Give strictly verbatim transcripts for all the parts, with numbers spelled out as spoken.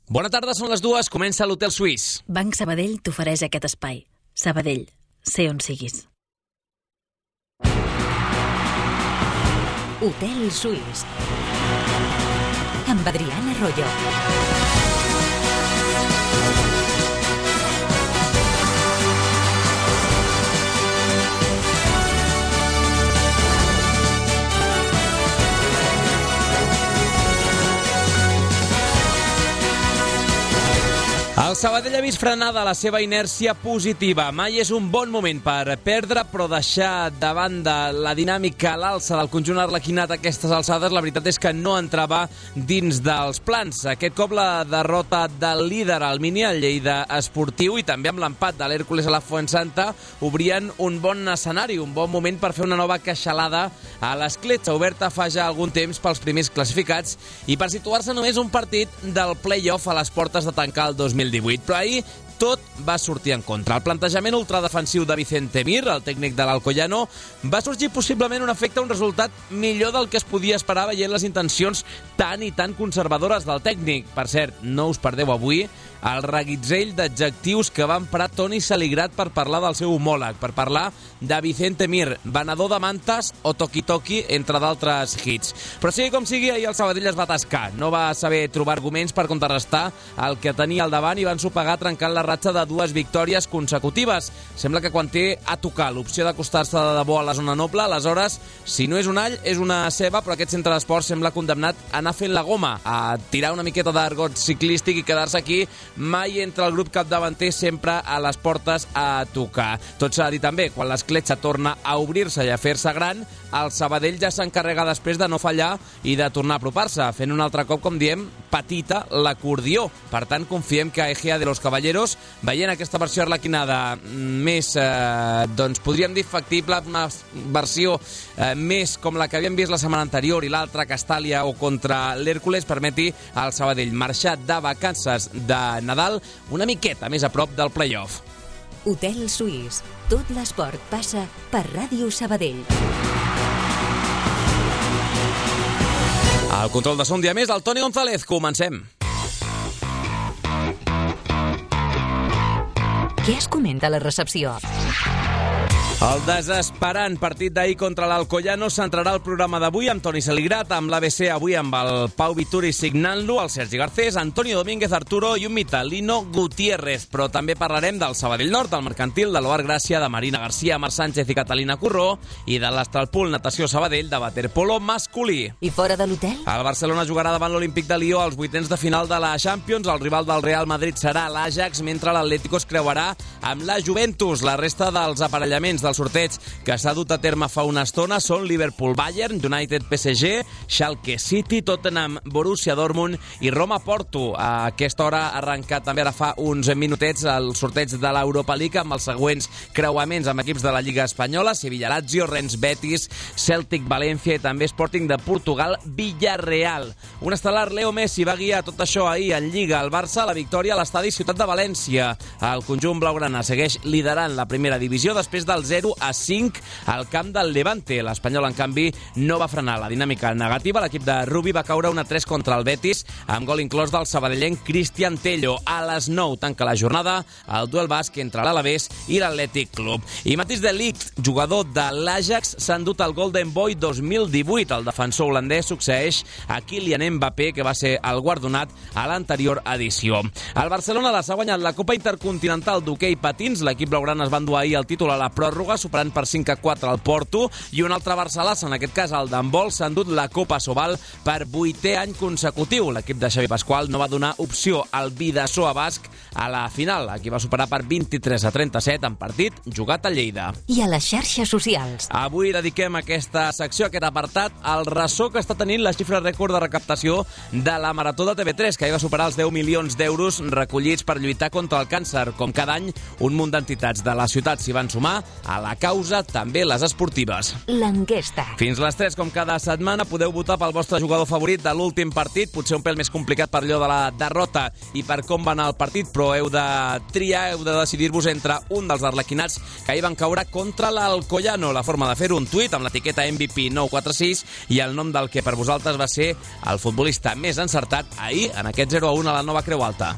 Bona tarda, són les dues, comença l'Hotel Suís. Banc Sabadell t'ofereix aquest espai. Sabadell, sé on siguis. Hotel Suís amb Adriana Arroyo. El Sabadell ha vist frenada la seva inèrcia positiva. Mai és un bon moment per perdre, però deixar de banda la dinàmica a l'alça del conjunt arlequinat a aquestes alçades, la veritat és que no entrava dins dels plans. Aquest cop la derrota del líder al mini, el Lleida Esportiu, i també amb l'empat de l'Hèrcules a la Fuensanta, obrien un bon escenari, un bon moment per fer una nova queixalada a l'escletxa, oberta fa ja algun temps pels primers classificats i per situar-se només un partit del play-off a les portes de tancar el dos mil divuit. Però ahir tot va sortir en contra. El plantejament ultradefensiu de Vicente Mir, el tècnic de l'Alcoyano, va sorgir possiblement un efecte, un resultat millor del que es podia esperar veient les intencions tan i tan conservadores del tècnic. Per cert, no us perdeu avui el reguitzell d'adjectius que va emprar Toni Saligrat per parlar del seu homòleg, per parlar de Vicente Mir, venedor de mantes o toqui-toqui, entre d'altres hits. Però sigui com sigui, ahir el Sabadell es va atascar. No va saber trobar arguments per contrarrestar el que tenia al davant i van sopegar trencant la ratxa de dues victòries consecutives. Sembla que quan té a tocar l'opció d'acostar-se de debò a la zona noble, aleshores, si no és un all, és una ceba, però aquest centre d'esport sembla condemnat a anar fent la goma, a tirar una miqueta d'argot ciclístic i quedar-se aquí. Mai entra el grup capdavanter, sempre a les portes a tocar. Tot s'ha de dir també, quan l'escletxa torna a obrir-se i a fer-se gran, el Sabadell ja s'encarrega després de no fallar i de tornar a apropar-se, fent un altre cop, com diem, petita l'acordió. Per tant, confiem que Egea de los Caballeros, veient aquesta versió arlequinada més, eh, doncs podríem dir factible, una versió eh, més com la que havíem vist la setmana anterior i l'altra, Castàlia o contra l'Hèrcules, permeti al Sabadell marxar de vacances de Nadal una miqueta més a prop del play-off. Hotel Suís. Tot l'esport passa per Ràdio Sabadell. Al control de so un dia més, el Toni González. Comencem. Què es comenta a la recepció? El desesperant partit d'ahir contra l'Alcoyano centrarà el programa d'avui amb Toni Saligrat, amb l'A B C avui amb el Pau Vituri signant-lo, el Sergi Garcés, Antonio Domínguez Arturo i un mite, Lino Gutiérrez. Però també parlarem del Sabadell Nord, del Mercantil, de l'Oar Gràcia, de Marina Garcia, Marc Sánchez i Catalina Curró, i de l'Astralpool Natació Sabadell, de waterpolo masculí. I fora de l'hotel? El Barcelona jugarà davant l'Olímpic de Lió als vuitens de final de la Champions. El rival del Real Madrid serà l'Ajax, mentre l'Atlético es creuarà amb la Juventus. La resta dels aparellaments del sorteig que s'ha dut a terme fa una estona són Liverpool-Bayern, United-P S G, Schalke-City, Tottenham-Borussia Dortmund i Roma-Porto. A aquesta hora ha arrencat també ara fa uns minutets el sorteig de l'Europa League amb els següents creuaments amb equips de la Lliga Espanyola: Sevilla-Lazio, Rennes-Betis, Celtic-València i també Sporting de Portugal-Villarreal. Un estel·lar Leo Messi va guiar tot això ahir en Lliga al Barça a la victòria a l'estadi Ciutat de València. El conjunt blaugrana segueix liderant la primera divisió després del zero a cinc al camp del Levante. L'Espanyol, en canvi, no va frenar la dinàmica negativa. L'equip de Rubi va caure un a tres contra el Betis, amb gol inclòs del sabadellenc Cristian Tello. A les nou tanca la jornada el duel basc entre l'Alavés i l'Atlètic Club. I Matthijs de Ligt, jugador de l'Ajax, s'ha endut el Golden Boy dos mil divuit. El defensor holandès succeeix a Kylian Mbappé, que va ser el guardonat a l'anterior edició. El Barcelona s'ha guanyat la Copa Intercontinental d'hoquei patins. L'equip blaugrana es va endur ahir el títol a la pròrroga, superant per cinc a quatre al Porto, i un altre Barcelona, en aquest cas el d'handbol, s'ha endut la Copa Sobal per vuitè any consecutiu. L'equip de Xavi Pasqual no va donar opció al Bidasoa basc a la final. Aquí va superar per vint-i-tres a trenta-set en partit jugat a Lleida. I a les xarxes socials? Avui dediquem aquesta secció, aquest apartat, al ressò que està tenint la xifra rècord de recaptació de la Marató de T V tres, que ahir va superar els deu milions d'euros recollits per lluitar contra el càncer. Com cada any, un munt d'entitats de la ciutat s'hi van sumar. a la causa, també les esportives. L'enquesta. Fins les tres, com cada setmana, podeu votar pel vostre jugador favorit de l'últim partit, potser un pèl més complicat per allò de la derrota i per com va anar el partit, però heu de triar, heu de decidir-vos entre un dels arlequinats que ahir van caure contra l'Alcoyano. La forma de fer un tuit amb l'etiqueta M V P nou quatre sis i el nom del que per vosaltres va ser el futbolista més encertat ahir en aquest zero a un a la Nova Creu Alta.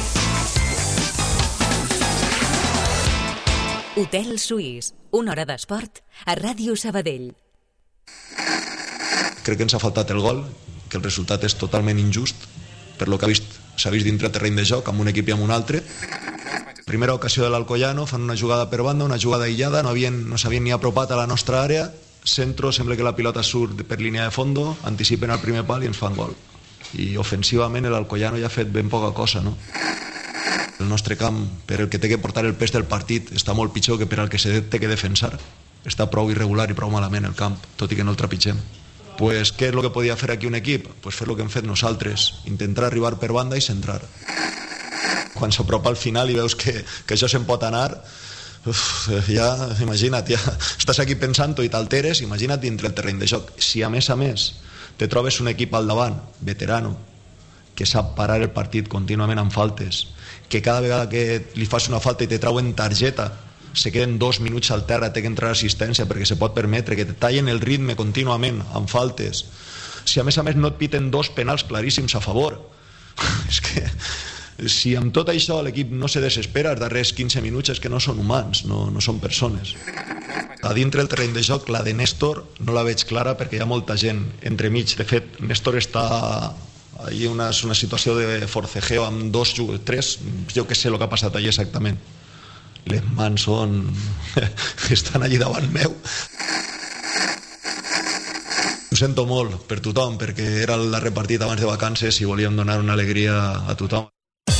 Hotel Suís, una hora d'esport a Ràdio Sabadell. Crec que ens ha faltat el gol, que el resultat és totalment injust per lo que ha vist, s'ha vist dintre el terreny de joc amb un equip i amb un altre. Primera ocasió de l'Alcoyano, fan una jugada per banda, una jugada aïllada, no havien, no s'havien ni apropat a la nostra àrea, centro, sembla que la pilota surt per línia de fondo, anticipen el primer pal i ens fan gol. I ofensivament l'Alcoyano ja ha fet ben poca cosa, no? El nostre camp, per el que té que portar el pes del partit, està molt pitjor que per al que se té que defensar. Està prou irregular i prou malament el camp, tot i que no el trepitgem. Pues, què és el que podia fer aquí un equip? Pues fer el que hem fet nosaltres, intentar arribar per banda i centrar. Quan s'apropa al final i veus que, que això se'n pot anar, uf, ja, imagina't, ja estàs aquí pensant-ho i t'alteres, imagina't dintre el terreny de joc. Si a més a més te trobes un equip al davant, veterano, que sap parar el partit contínuament amb faltes, que cada vegada que li fas una falta i te trauen targeta, se queden dos minuts al terra, té que entrar assistència perquè se pot permetre, que te tallen el ritme contínuament amb faltes. Si a més a més no et piten dos penals claríssims a favor, és que si amb tot això l'equip no se desespera els darrers quinze minuts és que no són humans, no, no són persones. A dintre del terreny de joc, la de Néstor no la veig clara perquè hi ha molta gent entremig. De fet, Néstor està ahí una, una situació de forcejeo amb dos, tres, jo que sé el que ha passat allà exactament. Les mans són... estan allí davant meu. Ho sento molt per tothom, perquè era el darrer partit abans de vacances i volíem donar una alegria a tothom.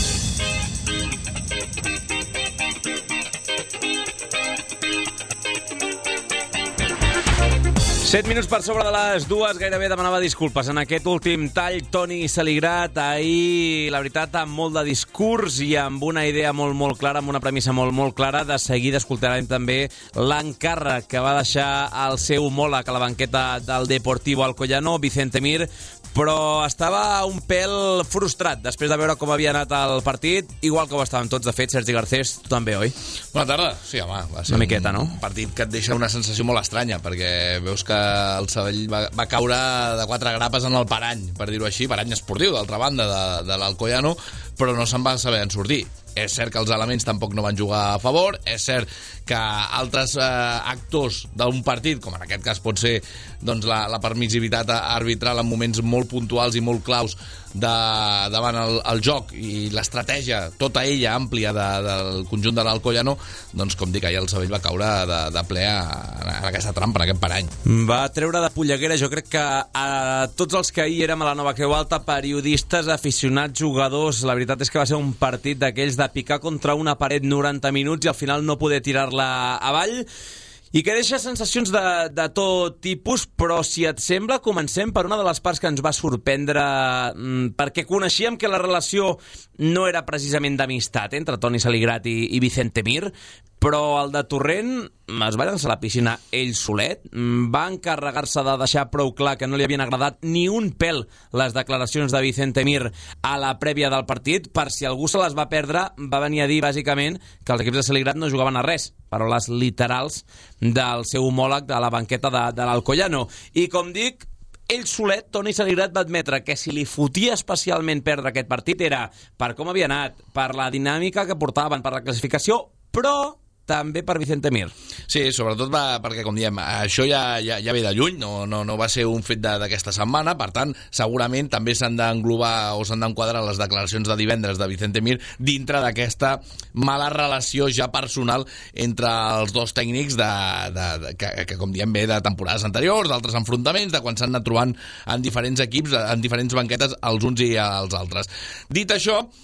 Set minuts per sobre de les dues, gairebé demanava disculpes en aquest últim tall. Toni Saligrat, ahir, la veritat, amb molt de discurs i amb una idea molt, molt clara, amb una premissa molt, molt clara. De seguida escoltarem també l'encàrrec que va deixar el seu homòleg a la banqueta del Deportivo Alcoyano, Vicente Mir, però estava un pèl frustrat després de veure com havia anat el partit, igual que ho estàvem tots. De fet, Sergi Garcés, tu també, oi? Bona tarda. Sí, home, va ser una miqueta, un no? partit que et deixa una sensació molt estranya, perquè veus que el Sabadell va, va caure de quatre grapes en el parany, per dir-ho així, parany esportiu, d'altra banda, de, de l'Alcoyano, però no se'n va saber en sortir. És cert que els elements tampoc no van jugar a favor, és cert que altres eh, actors d'un partit, com en aquest cas pot ser doncs, la, la permissivitat arbitral en moments molt puntuals i molt claus de, davant el, el joc i l'estratègia, tota ella àmplia de, del conjunt de l'Alcoyano, doncs com dic, ahir el Sabadell va caure de, de ple a, a aquesta trampa, en aquest parany. Va treure de polleguera, jo crec que a tots els que ahir érem a la Nova Creu Alta, periodistes, aficionats, jugadors, la veritat és que va ser un partit d'aquells de picar contra una paret noranta minuts i al final no poder tirar-la avall, i que deixa sensacions de, de tot tipus. Però si et sembla, comencem per una de les parts que ens va sorprendre, perquè coneixíem que la relació no era precisament d'amistat entre Toni Saligrat i, i Vicente Mir, però el de Torrent es va llançar a la piscina ell solet, va encarregar-se de deixar prou clar que no li havien agradat ni un pèl les declaracions de Vicente Mir a la prèvia del partit. Per si algú se les va perdre, va venir a dir bàsicament que els equips de Saligrat no jugaven a res, paraules literals del seu homòleg de la banqueta de, de l'Alcoyano. I com dic, ell solet, Toni Saligrat, va admetre que si li fotia especialment perdre aquest partit era per com havia anat, per la dinàmica que portaven, per la classificació, però també per Vicente Mir. Sí, sobretot va, perquè, com diem, això ja, ja, ja ve de lluny, no, no, no va ser un fet d'aquesta setmana, per tant, segurament també s'han d'englobar o s'han d'enquadrar les declaracions de divendres de Vicente Mir dintre d'aquesta mala relació ja personal entre els dos tècnics de, de, de, que, que, com diem, ve de temporades anteriors, d'altres enfrontaments, de quan s'han anat trobant en diferents equips, en diferents banquetes, els uns i els altres. Dit això,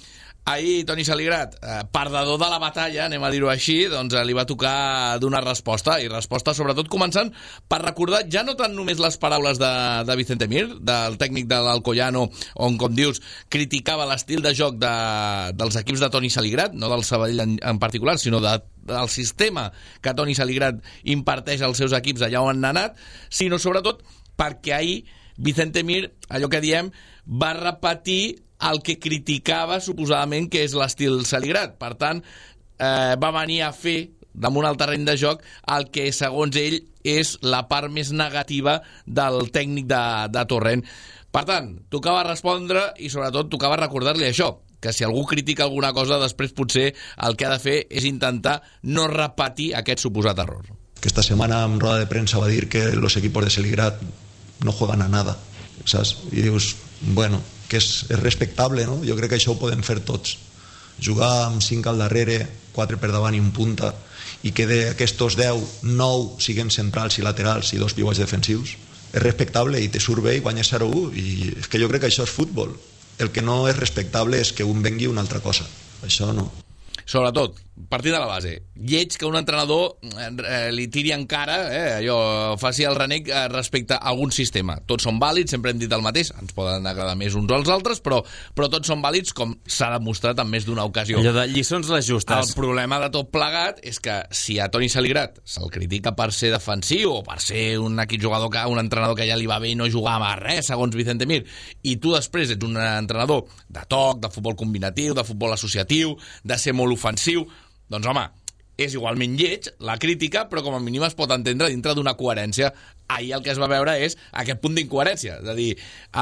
Ahir Toni Saligrat, eh, perdedor de la batalla, anem a dir-ho així, doncs eh, li va tocar donar resposta, i resposta sobretot començant per recordar ja no tant només les paraules de, de Vicente Mir, del tècnic de l'Alcoyano, on, com dius, criticava l'estil de joc de, dels equips de Toni Saligrat, no del Sabadell en, en particular, sinó de, del sistema que Toni Saligrat imparteix als seus equips allà on han anat, sinó sobretot perquè ahir Vicente Mir, allò que diem, va repetir el que criticava suposadament que és l'estil Saligrat. Per tant, eh, va venir a fer damunt el terreny de joc el que segons ell és la part més negativa del tècnic de, de Torrent. Per tant, tocava respondre i sobretot tocava recordar-li això, que si algú critica alguna cosa, després potser el que ha de fer és intentar no repetir aquest suposat error. Que esta semana en rueda de prensa va dir que los equipos de Saligrat no juegan a nada, saps? I dius, bueno, que és, és respectable, no? Jo crec que això ho podem fer tots. Jugar amb cinc al darrere, quatre per davant i un punta, i que d'aquestos deu, nou siguen centrals i laterals i dos pivots defensius, és respectable i te surt bé i guanyes zero a u, i és que jo crec que això és futbol. El que no és respectable és que un vengui una altra cosa. Això no. Sobretot, partir de la base, lleig que un entrenador eh, li tiri encara, eh, allò, faci el renec eh, respecte a algun sistema. Tots són vàlids, sempre hem dit el mateix, ens poden agradar més uns als altres, però, però tots són vàlids, com s'ha demostrat en més d'una ocasió. Allò de lliçons les justes. El problema de tot plegat és que si a Toni Saligrat se'l critica per ser defensiu o per ser un equip jugador, que, un entrenador que ja li va bé i no jugava a res, segons Vicente Mir, i tu després ets un entrenador de toc, de futbol combinatiu, de futbol associatiu, de ser molt ofensiu, doncs home, és igualment lleig la crítica, però com a mínim es pot entendre dintre d'una coherència. Ahir el que es va veure és aquest punt d'incoherència, és a dir,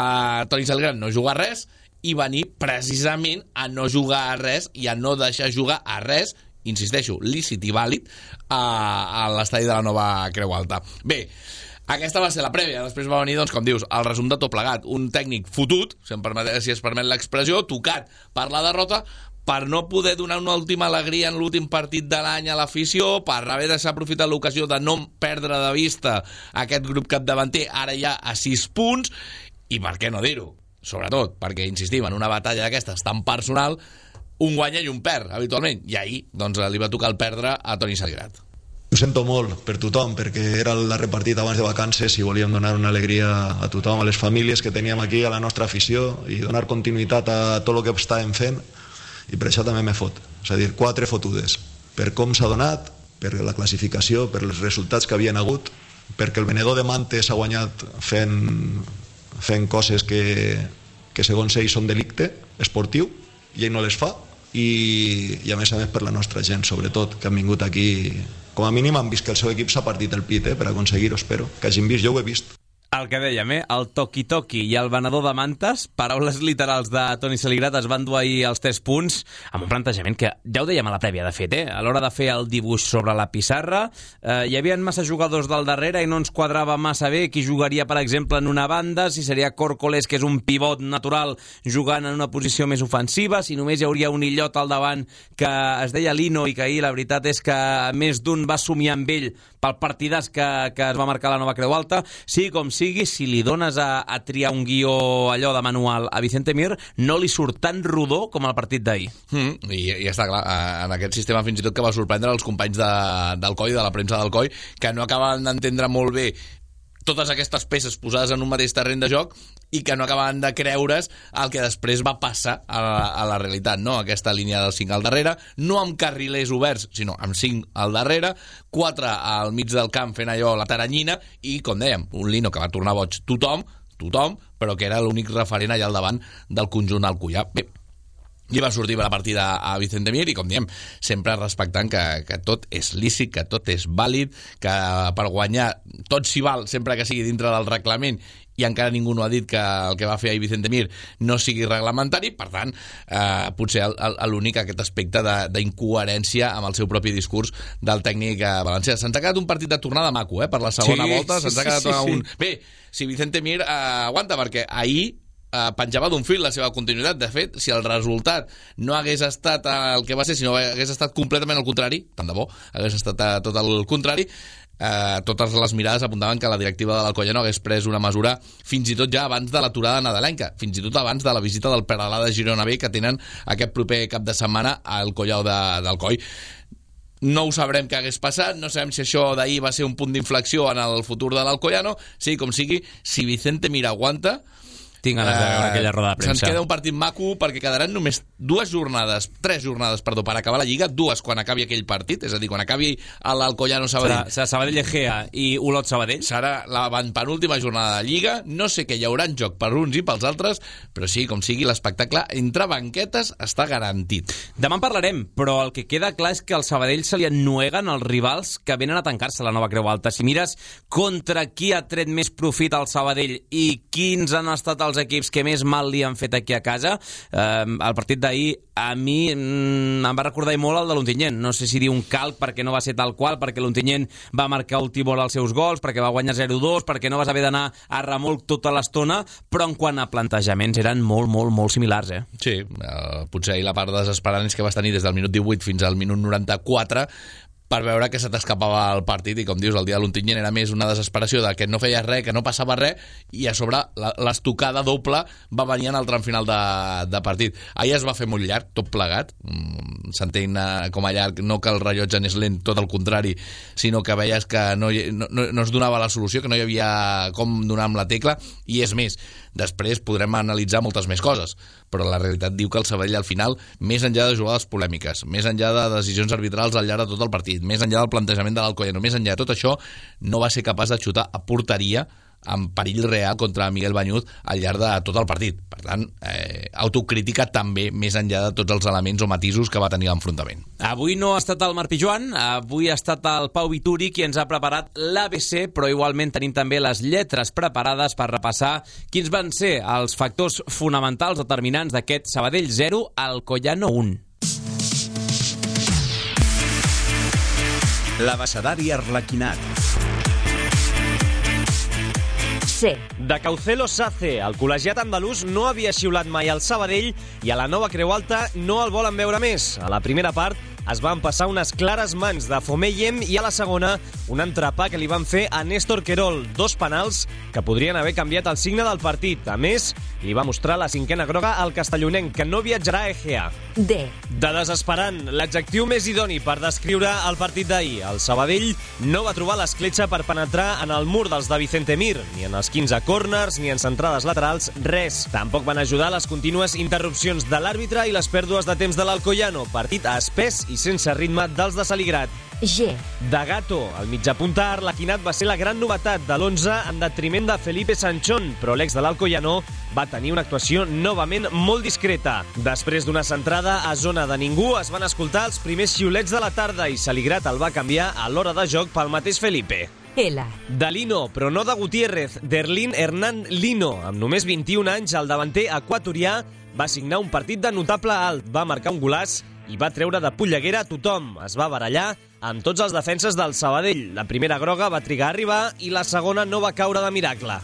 a Toni Saligrat no jugar a res i venir precisament a no jugar a res i a no deixar jugar a res, insisteixo, lícit i vàlid, a, a l'estadi de la Nova Creu Alta. Bé, aquesta va ser la prèvia, després va venir, doncs, com dius, el resum de tot plegat. Un tècnic fotut, si, em permet, si es permet l'expressió, tocat per la derrota, per no poder donar una última alegria en l'últim partit de l'any a l'afició, per haver desaprofitat l'ocasió de no perdre de vista aquest grup capdavanter, ara ja a sis punts, i per què no dir-ho? Sobretot perquè, insistim, en una batalla d'aquestes tan personal, un guanya i un perd, habitualment, i ahir doncs, li va tocar el perdre a Toni Saligrat. Ho sento molt per tothom, perquè era el darrer partit abans de vacances i volíem donar una alegria a tothom, a les famílies que teníem aquí, a la nostra afició, i donar continuïtat a tot el que estàvem fent, i per això també me fot, és a dir, quatre fotudes, per com s'ha donat, per la classificació, per els resultats que havien hagut, perquè el venedor de mantes ha guanyat fent, fent coses que, que segons ell són delicte esportiu, i ell no les fa, i, i a més a més per la nostra gent, sobretot, que han vingut aquí, com a mínim han vist que el seu equip s'ha partit el pit, eh, per aconseguir-ho, espero, que hagin vist, jo ho he vist. El que dèiem, eh? El toqui-toqui i el venedor de mantes, paraules literals de Toni Saligrat, es van dur ahir els tres punts amb un plantejament que ja ho dèiem a la prèvia, de fet, eh? A l'hora de fer el dibuix sobre la pissarra, eh, hi havia massa jugadors del darrere i no ens quadrava massa bé qui jugaria, per exemple, en una banda, si seria Córcoles, que és un pivot natural, jugant en una posició més ofensiva, si només hi hauria un illot al davant que es deia Lino i que ahir la veritat és que més d'un va somiar amb ell pel partidàs que, que es va marcar a la Nova Creu Alta. Sí, com sigui, si li dones a, a triar un guió allò de manual a Vicente Mir, no li surt tan rodó com el partit d'ahir. Mm, i, I està clar, en aquest sistema fins i tot que va sorprendre els companys de, del C O I, de la premsa del C O I, que no acaben d'entendre molt bé totes aquestes peces posades en un mateix terreny de joc i que no acabaven de creure's el que després va passar a la, a la realitat, no? Aquesta línia dels cinc al darrere, no amb carrilers oberts, sinó amb cinc al darrere, quatre al mig del camp fent allò, la taranyina, i, com dèiem, un Lino que va tornar boig tothom, tothom, però que era l'únic referent allà al davant del conjunt alcoià. Bé, i va sortir la partida a Vicente Mir i, com diem, sempre respectant que, que tot és lícit, que tot és vàlid, que per guanyar tot s'hi val sempre que sigui dintre del reglament, i encara ningú no ha dit que el que va fer ahir Vicente Mir no sigui reglamentari. Per tant, eh, potser l'únic aquest aspecte d'incoherència amb el seu propi discurs del tècnic valencià. Se'ns ha quedat un partit de tornada maco, eh, per la segona sí, volta. Se'ns sí, ha quedat sí, sí. un... Bé, si Vicente Mir eh, aguanta, perquè ahir Uh, penjava d'un fil la seva continuïtat. De fet, si el resultat no hagués estat el que va ser, sinó hagués estat completament al contrari, tant de bo, hagués estat uh, tot el contrari, eh, totes les mirades apuntaven que la directiva de l'Alcoyano hagués pres una mesura fins i tot ja abans de l'aturada nadalenca, fins i tot abans de la visita del Peralada de Girona B que tenen aquest proper cap de setmana al Collao de, d'Alcoi. No ho sabrem què hagués passat, no sabem si això d'ahir va ser un punt d'inflexió en el futur de l'Alcoyano, sigui com sigui, si Vicente Mira aguanta, tinc ganes de veure aquella roda de premsa. Se'ns queda un partit maco perquè quedaran només dues jornades, tres jornades, perdó, per acabar la Lliga, dues quan acabi aquell partit, és a dir, quan acabi l'Alcoyano Sabadell. Serà, serà Sabadell Egea i Olot Sabadell? Serà la penúltima jornada de Lliga, no sé què hi haurà en joc per uns i pels altres, però sí, com sigui, l'espectacle entre banquetes està garantit. Demà en parlarem, però el que queda clar és que al Sabadell se li ennueguen els rivals que venen a tancar-se a la nova Creu Alta. Si mires contra qui ha tret més profit al Sabadell i quins han estat els els equips que més mal li han fet aquí a casa, eh, el partit d'ahir a mi mm, em va recordar molt el de l'Ontinyent. No sé si dir un calc perquè no va ser tal qual, perquè l'Ontinyent va marcar últim hora els seus gols, perquè va guanyar zero dos, perquè no vas haver d'anar a remolc tota l'estona, però en quant a plantejaments eren molt, molt, molt similars, eh? Sí, eh, potser ahir la part desesperant és que vas tenir des del minut divuit fins al minut noranta-quatre per veure que se t'escapava el partit i, com dius, el dia de l'Ontinyent era més una desesperació de que no feies res, que no passava res, i a sobre l'estocada doble va venir en el tram final de, de partit. Ahir es va fer molt llarg, tot plegat, s'entén com a llarg, no que el rellotge anés lent, tot el contrari, sinó que veies que no, no, no es donava la solució, que no hi havia com donar amb la tecla, i és més, després podrem analitzar moltes més coses, però la realitat diu que el Sabadell al final, més enllà de jugades polèmiques, més enllà de decisions arbitrals al llarg de tot el partit, més enllà del plantejament de l'Alcoyano, més enllà de tot això, no va ser capaç de xutar a porteria amb perill real contra Miguel Banyut al llarg de tot el partit. Per tant, eh, autocrítica també, més enllà de tots els elements o matisos que va tenir l'enfrontament. Avui no ha estat el Marc Pijuan, avui ha estat el Pau Vituri qui ens ha preparat l'A B C, però igualment tenim també les lletres preparades per repassar quins van ser els factors fonamentals determinants d'aquest Sabadell zero, Alcoyano un. L'abecedari arlequinat. C. De Caucelo Sace, el col·legiat andalús no havia xiulat mai al Sabadell i a la nova Creu Alta no el volen veure més. A la primera part es van passar unes clares mans de Fomeyem i a la segona un entrepà que li van fer a Néstor Querol, dos penals que podrien haver canviat el signe del partit. A més, li va mostrar la cinquena groga al castellonenc, que no viatjarà a Egea. D. De desesperant, l'adjectiu més idoni per descriure el partit d'ahir. El Sabadell no va trobar l'escletxa per penetrar en el mur dels de Vicente Mir, ni en els quinze córners, ni en centrades laterals, res. Tampoc van ajudar les contínues interrupcions de l'àrbitre i les pèrdues de temps de l'Alcoyano, partit espès i sense ritme dels de Saligrat. G. De Gato, el mitjapunta arlequinat va ser la gran novetat de l'onze en detriment de Felipe Sanchón, però l'ex de l'Alcoyano va tenir una actuació novament molt discreta. Després d'una centrada a zona de ningú es van escoltar els primers xiulets de la tarda i Saligrat el va canviar a l'hora de joc pel mateix Felipe. L. De Lino, però no de Gutiérrez, d'Erlín Hernán Lino. Amb només vint-i-un anys, el davanter equatorià va signar un partit de notable alt, va marcar un golaç i va treure de polleguera a tothom. Es va barallar amb tots els defenses del Sabadell. La primera groga va trigar a arribar i la segona no va caure de miracle.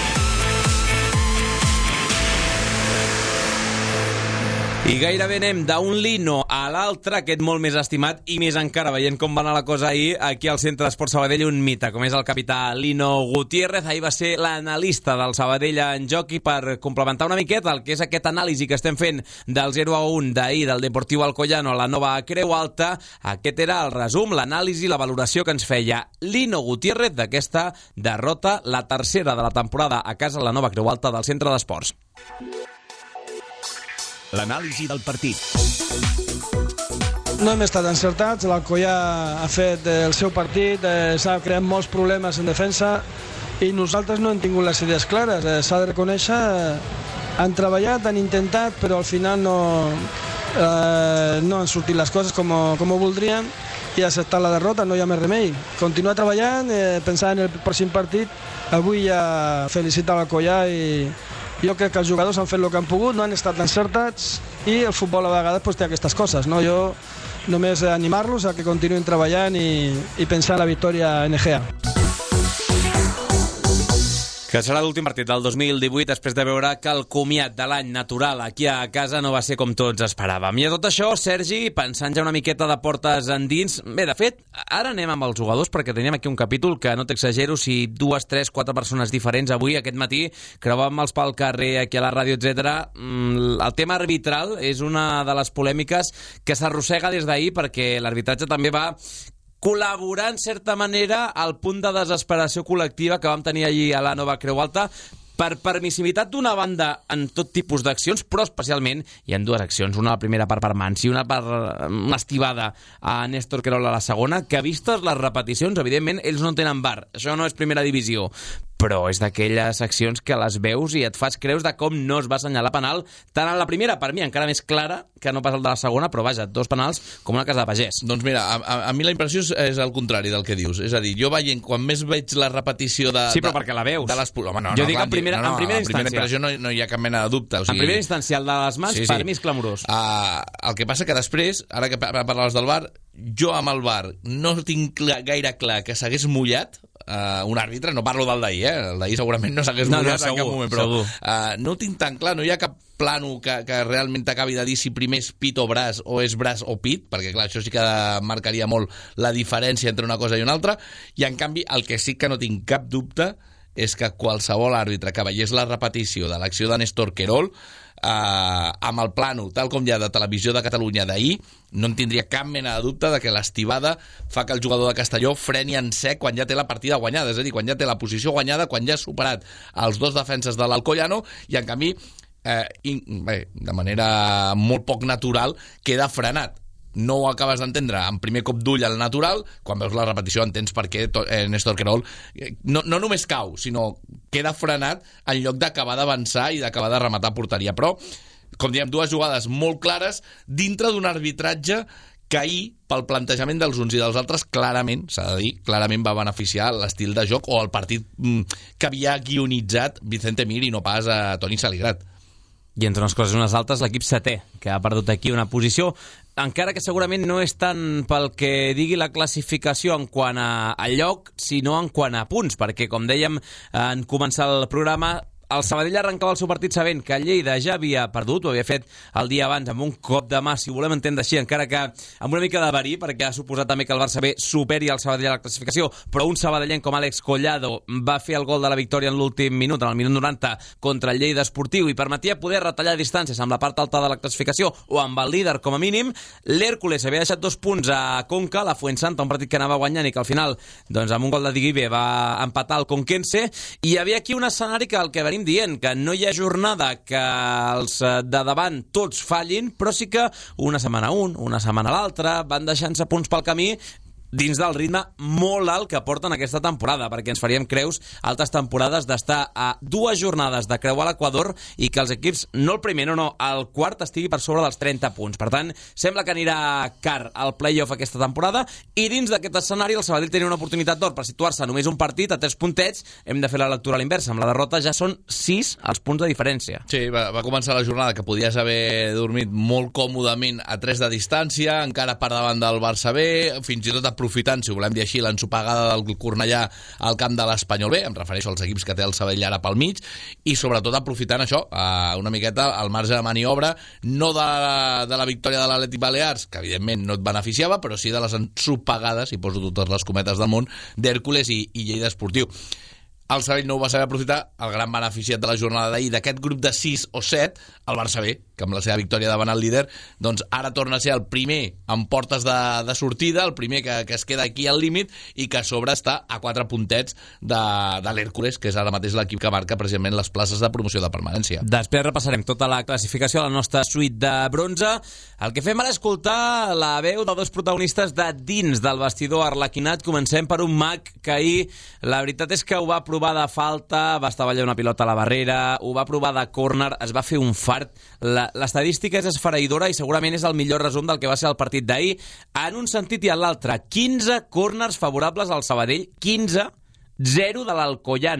I gairebé anem d'un Lino a l'altre, aquest molt més estimat, i més encara, veient com va anar la cosa ahir, aquí al Centre d'Esports Sabadell, un mite, com és el capità Lino Gutiérrez. Ahir va ser l'analista del Sabadell en joc, i per complementar una miqueta el que és aquest anàlisi que estem fent del zero a un d'ahir del Deportiu Alcoyano a la nova Creu Alta, aquest era el resum, l'anàlisi, la valoració que ens feia Lino Gutiérrez d'aquesta derrota, la tercera de la temporada a casa a la nova Creu Alta del Centre d'Esports. L'anàlisi del partit. No hem estat encertats, l'Alcoyà ha fet el seu partit, eh, s'ha creat molts problemes en defensa i nosaltres no hem tingut les idees clares, eh, s'ha de reconèixer, eh, han treballat, han intentat, però al final no, eh, no han sortit les coses com, com ho voldrien i ha acceptat la derrota, no hi ha més remei. Continua treballant, eh, pensant en el pròxim partit, avui ja felicita l'Alcoyà i jo crec que els jugadors han fet el que han pogut, no han estat encertats i el futbol a vegades pues, té aquestes coses, no? Jo només animar-los a que continuïn treballant i, i pensar en la victòria en Egea. Que serà l'últim partit del dos mil divuit després de veure que el comiat de l'any natural aquí a casa no va ser com tots esperàvem. I a tot això, Sergi, pensant ja una miqueta de portes endins... Bé, de fet, ara anem amb els jugadors perquè teníem aquí un capítol que, no t'exagero, si dues, tres, quatre persones diferents avui, aquest matí, creuàvem-els pel carrer, aquí a la ràdio, etcètera. El tema arbitral és una de les polèmiques que s'arrossega des d'ahir perquè l'arbitratge també va col·laborar, en certa manera, al punt de desesperació col·lectiva que vam tenir allí a la Nova Creu Alta per permissivitat d'una banda en tot tipus d'accions, però especialment hi ha dues accions, una a la primera part per Mans i una per una estivada a Néstor Querol a la segona, que vistes les repeticions, evidentment, ells no tenen V A R, això no és primera divisió, però és d'aquelles accions que les veus i et fas creus de com no es va assenyalar penal, tant en la primera, per mi, encara més clara que no pas el de la segona, però vaja, dos penals com una casa de pagès. Doncs mira, a, a, a mi la impressió és, és el contrari del que dius, és a dir, jo veient, quan més veig la repetició de... Sí, però perquè la veus. De les, home, no, jo no, dic clar, en primera, no, no, en primera en instància. primera impressió no, no hi ha cap mena de dubte. O sigui... En primera instància, el de les mans, sí, sí. Per mi és clamorós. Uh, el que passa que després, ara que parlaves del V A R, jo amb el V A R no tinc clar, gaire clar que s'hagués mullat uh, un àrbitre, no parlo del d'ahir, eh? El d'ahir segurament no s'hagués no, mullat no, segur, en cap moment, però uh, no ho tinc tan clar, no hi ha cap plano que, que realment t'acabi de dir si primer és pit o braç o és braç o pit, perquè clar, això sí que marcaria molt la diferència entre una cosa i una altra, i en canvi el que sí que no tinc cap dubte és que qualsevol àrbitre que veiés la repetició de l'acció de Néstor Querol eh, amb el plano, tal com hi ha de Televisió de Catalunya d'ahir, no en tindria cap mena de dubte de que l'estivada fa que el jugador de Castelló freni en sec quan ja té la partida guanyada, és a dir, quan ja té la posició guanyada, quan ja ha superat els dos defenses de l'Alcoyano, i en canvi eh, in, bé, de manera molt poc natural queda frenat. No ho acabes d'entendre en primer cop d'ull al natural, quan veus la repetició entens per què eh, Néstor Querol no, no només cau, sinó queda frenat en lloc d'acabar d'avançar i d'acabar de rematar porteria. Però, com diem, dues jugades molt clares dintre d'un arbitratge que ahir, pel plantejament dels uns i dels altres, clarament, s'ha de dir, clarament va beneficiar l'estil de joc o el partit mm, que havia guionitzat Vicente Mir i no pas a Toni Saligrat. I entre unes coses i unes altres, l'equip setè, que ha perdut aquí una posició, encara que segurament no és tant pel que digui la classificació en quant a, a lloc, sinó en quant a punts, perquè, com dèiem en començar el programa, el Sabadell arrencava el seu partit sabent que el Lleida ja havia perdut, ho havia fet el dia abans amb un cop de mà, si ho volem entendre així, encara que amb una mica de verí, perquè ha suposat també que el Barça B superi el Sabadell a la classificació, però un sabadellenc com Àlex Collado va fer el gol de la victòria en l'últim minut, en el minut noranta, contra el Lleida Esportiu, i permetia poder retallar distàncies amb la part alta de la classificació o amb el líder com a mínim. L'Hèrcules havia deixat dos punts a Conca, la Fuensanta, un partit que anava guanyant i que al final, doncs, amb un gol de Digibé va empatar el Conquense, i hi havia aquí un escenari que el que venim dient, que no hi ha jornada que els de davant tots fallin, però sí que una setmana un, una setmana l'altra, van deixant-se punts pel camí dins del ritme molt alt que porten aquesta temporada, perquè ens faríem creus altres temporades d'estar a dues jornades de creuar l'Equador i que els equips, no el primer, no, no, el quart estigui per sobre dels trenta punts. Per tant, sembla que anirà car al play-off aquesta temporada, i dins d'aquest escenari el Sabadell tenia una oportunitat d'or per situar-se només un partit a tres puntets. Hem de fer la lectura a l'inversa. Amb la derrota ja són sis els punts de diferència. Sí, va, va començar la jornada que podies haver dormit molt còmodament a tres de distància, encara per davant del Barça B, fins i tot aprofitant, si ho volem dir així, l'ensopegada del Cornellà al camp de l'Espanyol B, em refereixo als equips que té el Sabadell ara pel mig, i sobretot aprofitant això, una miqueta al marge de maniobra, no de la, de la victòria de l'Atlètic Balears, que evidentment no et beneficiava, però sí de les ensopegades, i poso totes les cometes del món, d'Hèrcules i, i Lleida Esportiu. El Sabadell no ho va saber aprofitar, el gran beneficiat de la jornada d'ahir, d'aquest grup de sis o set, el Barça B, que amb la seva victòria davant el líder, doncs ara torna a ser el primer amb portes de, de sortida, el primer que, que es queda aquí al límit i que a sobre està a quatre puntets de, de l'Hèrcules, que és ara mateix l'equip que marca precisament les places de promoció de permanència. Després repassarem tota la classificació a la nostra suite de bronze. El que fem ara és escoltar la veu de dos protagonistes de dins del vestidor arlequinat. Comencem per un Mac que ahir, la veritat és que ho va provar de falta, va estavellar una pilota a la barrera, ho va provar de córner, es va fer un fart. La, l'estadística és esfereïdora i segurament és el millor resum del que va ser el partit d'ahir, en un sentit i en l'altre. quinze córners favorables al Sabadell, quinze, zero de l'Alcoyano.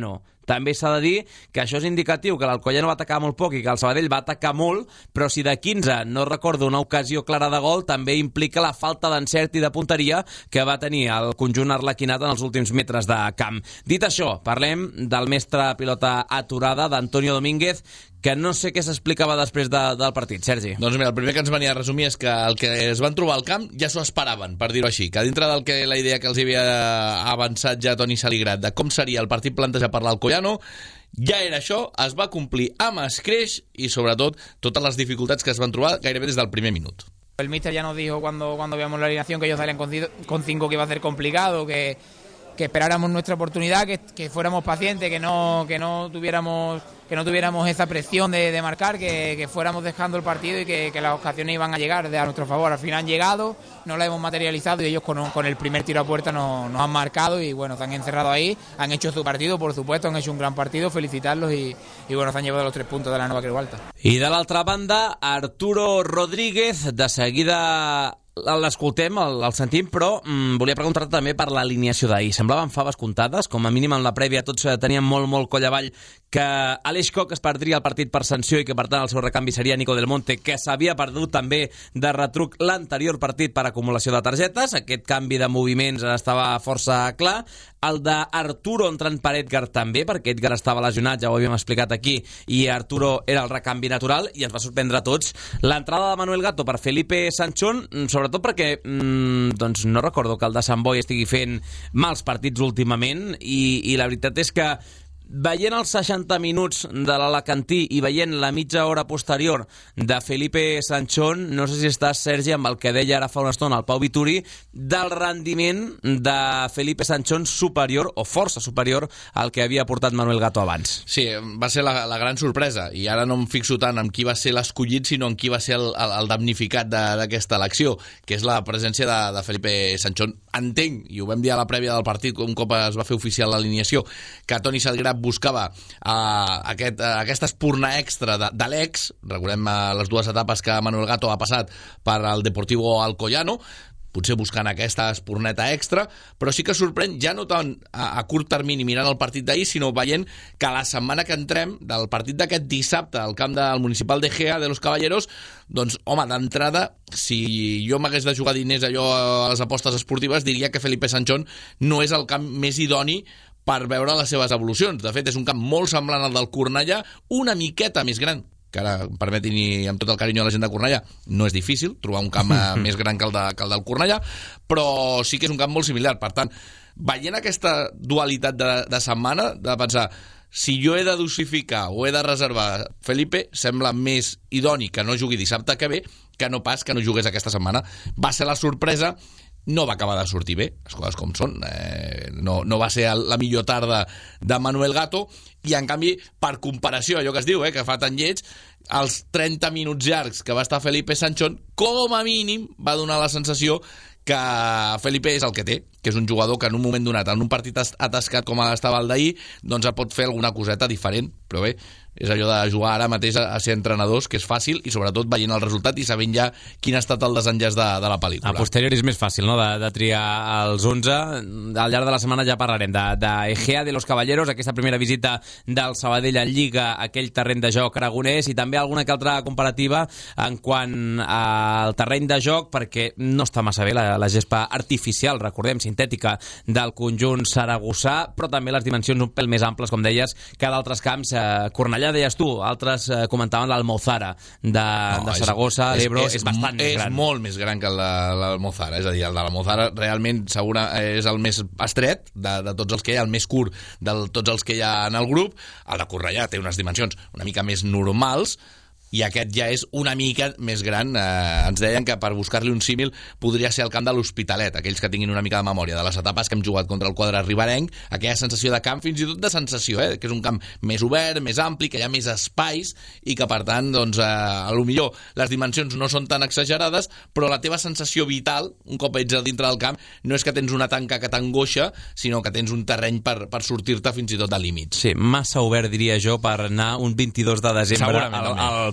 També s'ha de dir que això és indicatiu, que l'Alcoyano va atacar molt poc i que el Sabadell va atacar molt, però si de quinze no recordo una ocasió clara de gol, també implica la falta d'encert i de punteria que va tenir el conjunt arlequinat en els últims metres de camp. Dit això, parlem del mestre pilota aturada d'Antonio Domínguez, que no sé què s'explicava després de, del partit, Sergi. Doncs mira, el primer que ens venia a resumir és que el que es van trobar al camp ja s'ho esperaven, per dir-ho així, que dintre del que la idea que els havia avançat ja Toni Saligrat de com seria el partit plantejat per l'Alcoyano, ja era això, es va complir amb escreix i sobretot totes les dificultats que es van trobar gairebé des del primer minut. El míster ya nos dijo cuando, cuando veamos la alineación que ellos salen con, con cinco que iba a ser complicado, que, que esperáramos nuestra oportunidad, que, que fuéramos pacientes, que no, que no tuviéramos... que no tuviéramos esa presión de, de marcar, que, que fuéramos dejando el partido y que, que las ocasiones iban a llegar de a nuestro favor. Al final han llegado, no las hemos materializado y ellos con, con el primer tiro a puerta nos, nos han marcado y bueno, se han encerrado ahí, han hecho su partido, por supuesto, han hecho un gran partido, felicitarlos y, y bueno, se han llevado los tres puntos de la Nova Creu Alta. I de l'altra banda, Arturo Rodríguez, de seguida l'escoltem, el, el sentim, però mm, volia preguntar-te també per l'alineació d'ahir. Semblaven faves comptades, com a mínim en la prèvia tots teníem molt, molt coll avall que Aleix Coc es perdria el partit per sanció i que per tant el seu recanvi seria Nico Del Monte, que s'havia perdut també de retruc l'anterior partit per acumulació de targetes. Aquest canvi de moviments estava força clar. El d'Arturo entrant per Edgar també, perquè Edgar estava lesionat, ja ho havíem explicat aquí, i Arturo era el recanvi natural, i ens va sorprendre a tots l'entrada de Manuel Gato per Felipe Sanchón, sobretot perquè mmm, doncs no recordo que el de Sant Boi estigui fent mals partits últimament, i, i la veritat és que veient els seixanta minuts de l'Alacantí i veient la mitja hora posterior de Felipe Sanchón, no sé si estàs, Sergi, amb el que deia ara fa una estona el Pau Vituri, del rendiment de Felipe Sanchón superior, o força superior, al que havia portat Manuel Gato abans. Sí, va ser la, la gran sorpresa, i ara no em fixo tant en qui va ser l'escollit, sinó en qui va ser el, el, el damnificat d'aquesta elecció, que és la presència de, de Felipe Sanchón. Entenc, i ho vam dir a la prèvia del partit, un cop es va fer oficial l'alineació, que Toni Saligrat buscava uh, aquest, uh, aquesta espurna extra de, de l'ex. Recordem uh, les dues etapes que Manuel Gato ha passat per al Deportivo Alcoyano, potser buscant aquesta espurneta extra, però sí que sorprèn, ja no tant a, a curt termini mirant el partit d'ahir, sinó veient que la setmana que entrem, del partit d'aquest dissabte al camp del Municipal de Gea de los Caballeros, doncs, home, d'entrada, si jo m'hagués de jugar diners allò a les apostes esportives, diria que Felipe Sanchón no és el camp més idoni per veure les seves evolucions. De fet, és un camp molt semblant al del Cornellà, una miqueta més gran, que ara, permetin-hi amb tot el carinyo a la gent de Cornellà, no és difícil trobar un camp més gran que el, de, que el del Cornellà, però sí que és un camp molt similar. Per tant, veient aquesta dualitat de, de setmana, de pensar, si jo he de dosificar o he de reservar Felipe, sembla més idoni que no jugui dissabte que ve, que no pas que no jugués aquesta setmana. Va ser la sorpresa, no va acabar de sortir bé, les coses com són, eh, no, no va ser la millor tarda de Manuel Gato, i en canvi, per comparació, allò que es diu, eh, que fa tan lleig, els trenta minuts llargs que va estar Felipe Sanchón, com a mínim va donar la sensació que Felipe és el que té, que és un jugador que en un moment donat, en un partit atascat com estava el d'ahir, doncs pot fer alguna coseta diferent, però bé, és allò de jugar ara mateix a, a ser entrenadors, que és fàcil, i sobretot veient el resultat i sabent ja quin ha estat el desenllaç de, de la pel·lícula. A posteriori és més fàcil, no?, de, de triar els onze. Al llarg de la setmana ja parlarem de, de Egea de los Caballeros, aquesta primera visita del Sabadell en Lliga, aquell terreny de joc aragonès, i també alguna que altra comparativa en quant al terreny de joc, perquè no està massa bé la, la gespa artificial, recordem, sintètica, del conjunt saragossà, però també les dimensions un pèl més amples, com deies, que d'altres camps. eh, Cornellà, deies tu, altres eh, comentaven l'Almozara de, no, de Saragossa, l'Ebro, és, és, és bastant més és gran. És molt més gran que el de l'Almozara, és a dir, el de l'Almozara realment segura, és el més estret de, de tots els que hi ha, el més curt de tots els que hi ha en el grup. El de Cornellà té unes dimensions una mica més normals, i aquest ja és una mica més gran. Eh, ens deien que per buscar-li un símil podria ser el camp de l'Hospitalet, aquells que tinguin una mica de memòria de les etapes que hem jugat contra el quadre riberenc, aquella sensació de camp, fins i tot de sensació, eh, que és un camp més obert, més ampli, que hi ha més espais, i que per tant, doncs, eh, a lo millor les dimensions no són tan exagerades, però la teva sensació vital, un cop ets a dintre del camp, no és que tens una tanca que t'angoixa, sinó que tens un terreny per, per sortir-te fins i tot de límits. Sí, massa obert, diria jo, per anar un vint-i-dos de desembre al, al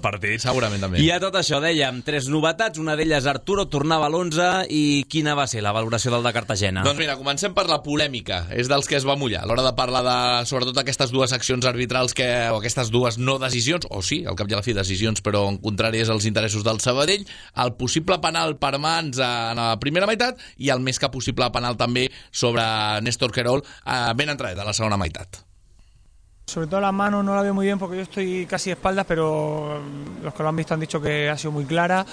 partit. Segurament també. I a tot això, dèiem, tres novetats, una d'elles Arturo tornava a l'onze, i quina va ser la valoració del de Cartagena? Doncs mira, comencem per la polèmica. És dels que es va mullar a l'hora de parlar de, sobretot, aquestes dues accions arbitrals que, o aquestes dues no decisions, o sí, al cap i a la fi decisions, però en contràries als interessos del Sabadell, el possible penal per mans en la primera meitat i el més que possible penal també sobre Néstor Querol ben entrat a la segona meitat. Sobre todo la mano no la veo muy bien porque yo estoy casi de espaldas, pero los que lo han visto han dicho que ha sido muy clara,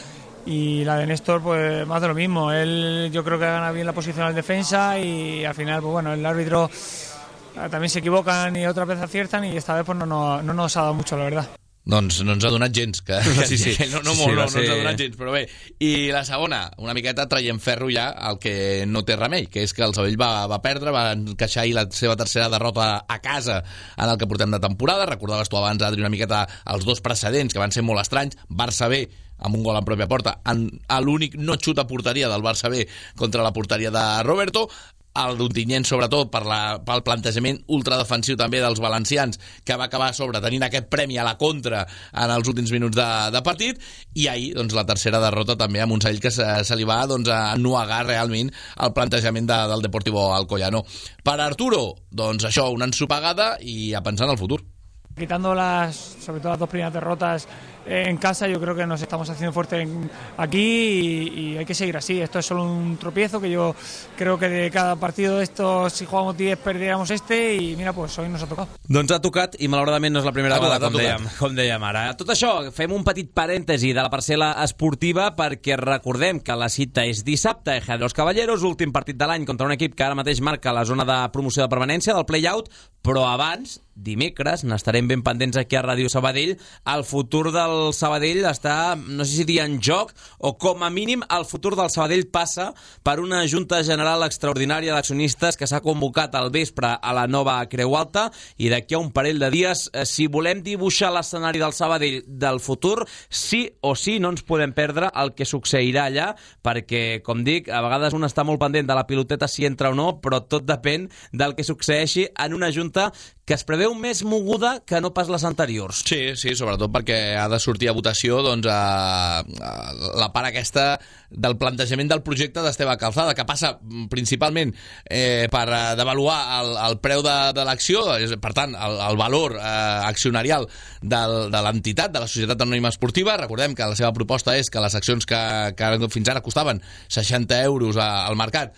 y la de Néstor pues más de lo mismo. Él yo creo que gana bien la posición al defensa y al final pues bueno, el árbitro también se equivocan y otras veces aciertan, y esta vez pues no, no, no nos ha dado mucho, la verdad. Doncs no ens ha donat gens, que, que sí, sí, no, no, sí, molt, no, ser... no ens ha donat gens, però bé. I la segona, una miqueta traiem ferro ja al que no té remei, que és que el Sabadell va, va perdre, va encaixar ahir la seva tercera derrota a casa en el que portem de temporada. Recordaves tu abans, Adri, una miqueta els dos precedents, que van ser molt estranys. Barça B, amb un gol en pròpia porta, en, a l'únic no xut a porteria del Barça B contra la porteria de Roberto. El d'Ontinyent, sobretot, per la, pel plantejament ultradefensiu també dels valencians, que va acabar a sobre tenint aquest premi a la contra en els últims minuts de, de partit, i ahir doncs, la tercera derrota també amb un Sabadell que se, se li va doncs, a ennuegar realment el plantejament de, del Deportivo Alcoyano. Per Arturo, doncs això, una ensopegada i a pensar en el futur. Quitando las, sobre todo las dos primeras derrotas en casa, yo creo que nos estamos haciendo fuertes aquí y, y hay que seguir así. Esto es solo un tropiezo, que yo creo que de cada partido de estos, si jugamos diez, perderíamos este, i mira, pues hoy nos ha tocado. Doncs ha tocat, i malauradament no és la primera ha vegada, tocat, com dèiem, com dèiem ara. Tot això, fem un petit parèntesi de la parcel·la esportiva, perquè recordem que la cita és dissabte, Eja de los Caballeros, últim partit de l'any contra un equip que ara mateix marca la zona de promoció de permanència, del play-out, però abans, dimecres, n'estarem ben pendents aquí a Ràdio Sabadell. El futur del Sabadell està, no sé si dir en joc, o com a mínim el futur del Sabadell passa per una Junta General Extraordinària d'accionistes que s'ha convocat al vespre a la nova Creu Alta, i d'aquí a un parell de dies, si volem dibuixar l'escenari del Sabadell del futur, sí o sí no ens podem perdre el que succeirà allà, perquè, com dic, a vegades un està molt pendent de la piloteta si entra o no, però tot depèn del que succeeixi en una Junta que es preveu més moguda que no pas les anteriors. Sí, sí, sobretot perquè ha de sortir a votació doncs, a, a la part aquesta del plantejament del projecte d'Esteve Calzada, que passa principalment eh, per devaluar el, el preu de, de l'acció, per tant, el, el valor eh, accionarial del, de l'entitat, de la Societat Anònima Esportiva. Recordem que la seva proposta és que les accions que, que fins ara costaven seixanta euros al mercat,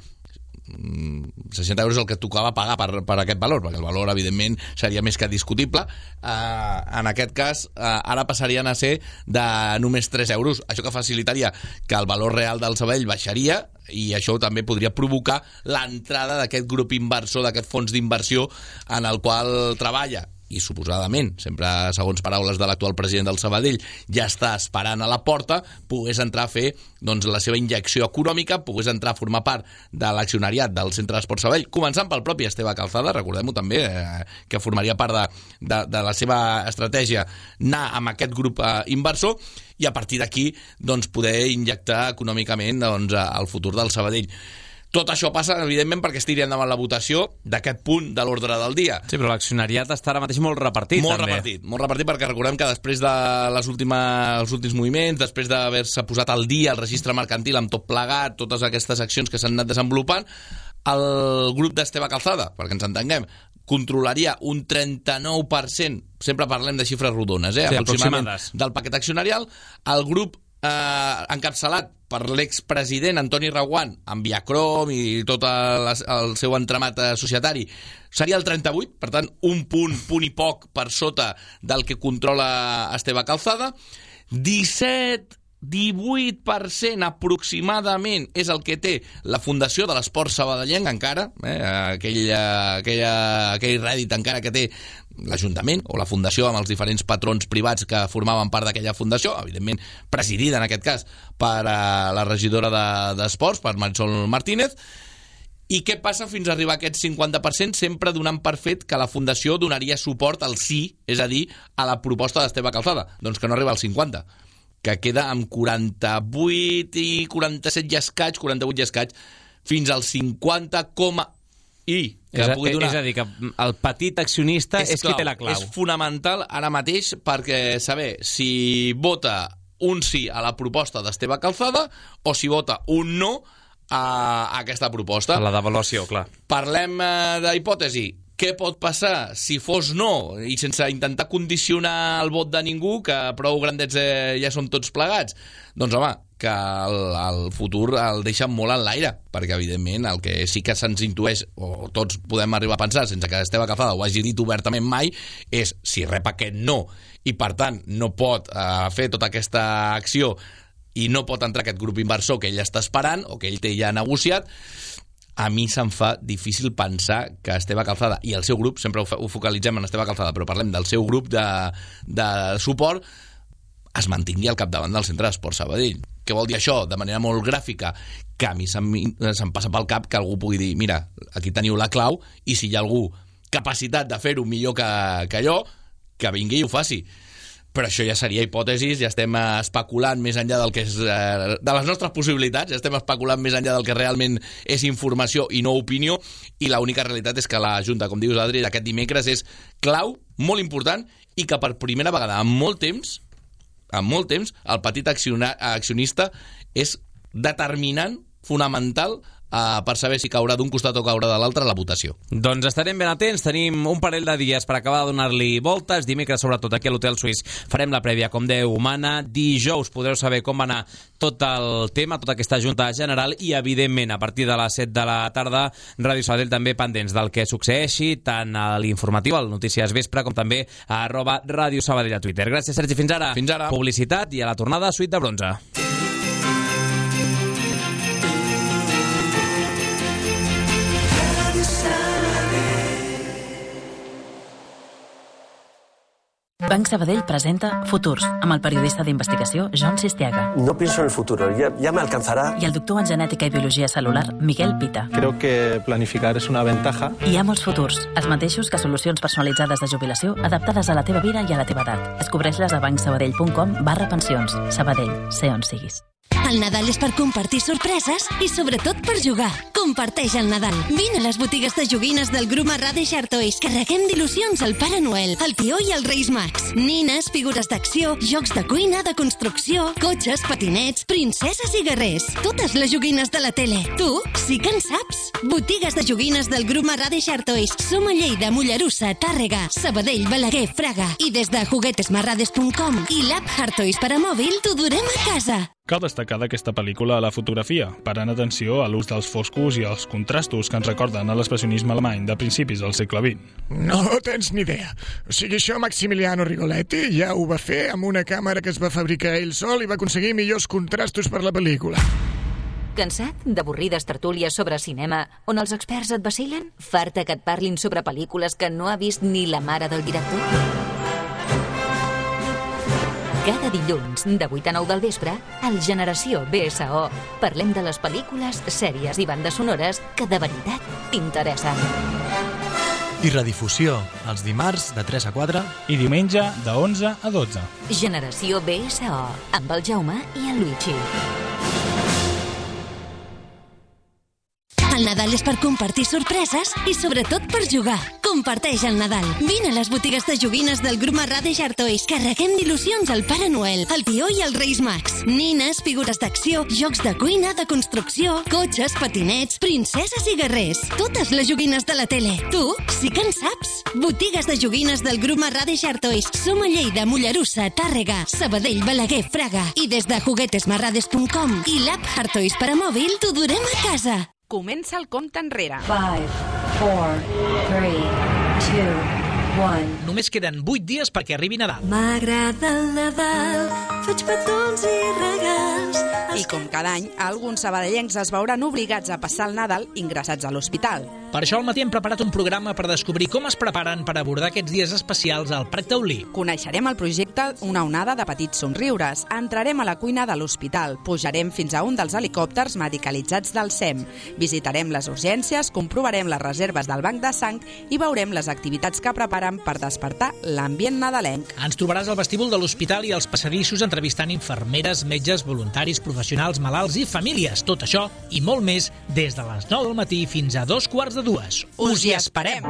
seixanta euros el que tocava pagar per, per aquest valor, perquè el valor evidentment seria més que discutible. Uh, en aquest cas uh, ara passarien a ser de només tres euros, això que facilitaria que el valor real del Sabadell baixaria, i això també podria provocar l'entrada d'aquest grup inversor, d'aquest fons d'inversió en el qual treballa, i suposadament, sempre segons paraules de l'actual president del Sabadell, ja està esperant a la porta, pogués entrar a fer doncs, la seva injecció econòmica, pogués entrar a formar part de l'accionariat del Centre d'Esport Sabadell, començant pel propi Esteve Calzada, recordem-ho també, eh, que formaria part de, de, de la seva estratègia anar amb aquest grup eh, inversor, i a partir d'aquí doncs, poder injectar econòmicament doncs, el futur del Sabadell. Tot això passa, evidentment, perquè es tiri endavant la votació d'aquest punt de l'ordre del dia. Sí, però l'accionariat està ara mateix molt repartit, molt també. Repartit, molt repartit, perquè recordem que després de les últimes, els últims moviments, després d'haver-se posat al dia el registre mercantil amb tot plegat, totes aquestes accions que s'han anat desenvolupant, el grup d'Esteve Calzada, perquè ens entenguem, controlaria un trenta-nou per cent, sempre parlem de xifres rodones, eh, sí, aproximadament, del paquet accionarial. El grup eh, encapçalat per l'expresident Antoni Reguant, amb Viacrom i tot el, el seu entramat societari, seria el trenta-vuit, per tant, un punt, punt i poc per sota del que controla Esteve Calzada. disset, divuit per cent aproximadament és el que té la Fundació de l'Esport Sabadellenc encara, eh, aquell, aquell, aquell rèdit encara que té l'Ajuntament o la Fundació amb els diferents patrons privats que formaven part d'aquella fundació, evidentment presidida en aquest cas per uh, la regidora d'Esports, de, per Marisol Martínez. I què passa fins a arribar a aquest cinquanta per cent, sempre donant per fet que la Fundació donaria suport al sí, és a dir, a la proposta d'Esteve Calzada? Doncs que no arriba al cinquanta, que queda amb quaranta-vuit i quaranta-set i escaig, quaranta-vuit i escaig, fins al cinquanta, i És a, donar... és a dir, que el petit accionista és, és qui té la clau. És fonamental ara mateix perquè saber si vota un sí a la proposta d'Esteve Calzada o si vota un no a, a aquesta proposta. A la devaluació, clar. Parlem eh, d'hipòtesi. Què pot passar si fos no, i sense intentar condicionar el vot de ningú, que prou grandets eh, ja som tots plegats? Doncs home, que el, el futur el deixa molt en l'aire, perquè evidentment el que sí que se'ns intueix, o tots podem arribar a pensar, sense que Esteve Calzada ho hagi dit obertament mai, és si rep aquest no, i per tant no pot eh, fer tota aquesta acció i no pot entrar aquest grup inversor que ell està esperant o que ell té ja negociat, a mi se'm fa difícil pensar que Esteve Calzada i el seu grup, sempre ho focalitzem en Esteve Calzada, però parlem del seu grup de, de suport, es mantingui al capdavant del Centre d'Esport Sabadell. Què vol dir això? De manera molt gràfica, que a mi se'm, se'm passa pel cap que algú pugui dir, mira, aquí teniu la clau, i si hi ha algú capacitat de fer-ho millor que, que jo, que vingui i ho faci. Però això ja seria hipòtesis, ja estem especulant més enllà del que és, eh, de les nostres possibilitats, ja estem especulant més enllà del que realment és informació i no opinió, i l'única realitat és que la Junta, com dius, Adri, d'aquest dimecres és clau, molt important, i que per primera vegada en molt temps, en molt temps, el petit accionista és determinant, fonamental, Uh, per saber si caurà d'un costat o caurà de l'altre la votació. Doncs estarem ben atents, tenim un parell de dies per acabar de donar-li voltes, dimecres sobretot aquí a l'Hotel Suís farem la prèvia com Déu mana, dijous podreu saber com va anar tot el tema, tota aquesta junta general, i evidentment a partir de les set de la tarda Ràdio Sabadell també pendents del que succeeixi tant a l'informatiu, al Notícies Vespre, com també a arroba Ràdio Sabadell a Twitter. Gràcies, Sergi, fins ara. Fins ara. Publicitat i a la tornada Suite de Bronze. Banc Sabadell presenta Futurs, amb el periodista d'investigació John Sistiaga. No pienso en el futuro, ya, ya me alcanzará. I el doctor en genètica i biologia celular, Miguel Pita. Creo que planificar és una ventaja. Hi ha molts futurs, els mateixos que solucions personalitzades de jubilació adaptades a la teva vida i a la teva edat. Descobreix-les a bancsabadell punt com barra pensions. Sabadell, sé on siguis. El Nadal és per compartir sorpreses i sobretot per jugar. Comparteix el Nadal. Vine a les botigues de joguines del grup Marrà Shark Toys. Carreguem d'il·lusions al Pare Noel, el Tió i els Reis Mags. Nines, figures d'acció, jocs de cuina, de construcció, cotxes, patinets, princeses i guerrers. Totes les joguines de la tele. Tu sí que en saps. Botigues de joguines del grup Marrà Shark Toys. Som a Lleida, Mollerussa, Tàrrega, Sabadell, Balaguer, Fraga. I des de juguetesmarrades punt com i l'app Hard Toys per a mòbil t'ho durem a casa. Cal destacar d'aquesta pel·lícula la fotografia, parant atenció a l'ús dels foscos i els contrastos que ens recorden a l'expressionisme alemany de principis del segle vint. No tens ni idea. O sigui, això Maximiliano Rigoletti ja ho va fer amb una càmera que es va fabricar ell sol i va aconseguir millors contrastos per la pel·lícula. Cansat d'avorrides tertúlies sobre cinema on els experts et vacilen? Farta que et parlin sobre pel·lícules que no ha vist ni la mare del director? Cada dilluns, de vuit a nou del vespre, al Generació B S O, parlem de les pel·lícules, sèries i bandes sonores que de veritat t'interessen. I redifusió, els dimarts de tres a quatre i diumenge de onze a dotze. Generació B S O, amb el Jaume i el Luigi. El Nadal és per compartir sorpreses i sobretot per jugar. Comparteix el Nadal. Vine a les botigues de joguines del grup Marrà Shark Toys. Carreguem d'il·lusions al Pare Noel, el Tió i els Reis Mags. Nines, figures d'acció, jocs de cuina, de construcció, cotxes, patinets, princeses i guerrers. Totes les joguines de la tele. Tu sí que en saps. Botigues de joguines del grup Marrà Shark Toys. Som a Lleida, Mollerussa, Tàrrega, Sabadell, Balaguer, Fraga. I des de juguetesmarrades punt com i l'app Hard Toys per a mòbil t'ho durem a casa. Comença el compte enrere. five, four, three, two, one. Només queden vuit dies perquè arribi Nadal. M'agrada el Nadal, faig petons i regals. I com cada any, alguns sabadellencs es veuran obligats a passar el Nadal ingressats a l'hospital. Per això al matí hem preparat un programa per descobrir com es preparen per abordar aquests dies especials al Prat Taulí. Coneixerem el projecte Una onada de petits somriures, entrarem a la cuina de l'hospital, pujarem fins a un dels helicòpters medicalitzats del S E M, visitarem les urgències, comprovarem les reserves del banc de sang i veurem les activitats que preparen per despertar l'ambient nadalenc. Ens trobaràs al vestíbul de l'hospital i als passadissos entrevistant infermeres, metges, voluntaris, professionals, malalts i famílies. Tot això i molt més des de les nou del matí fins a dos quarts de de dues. Us hi esperem!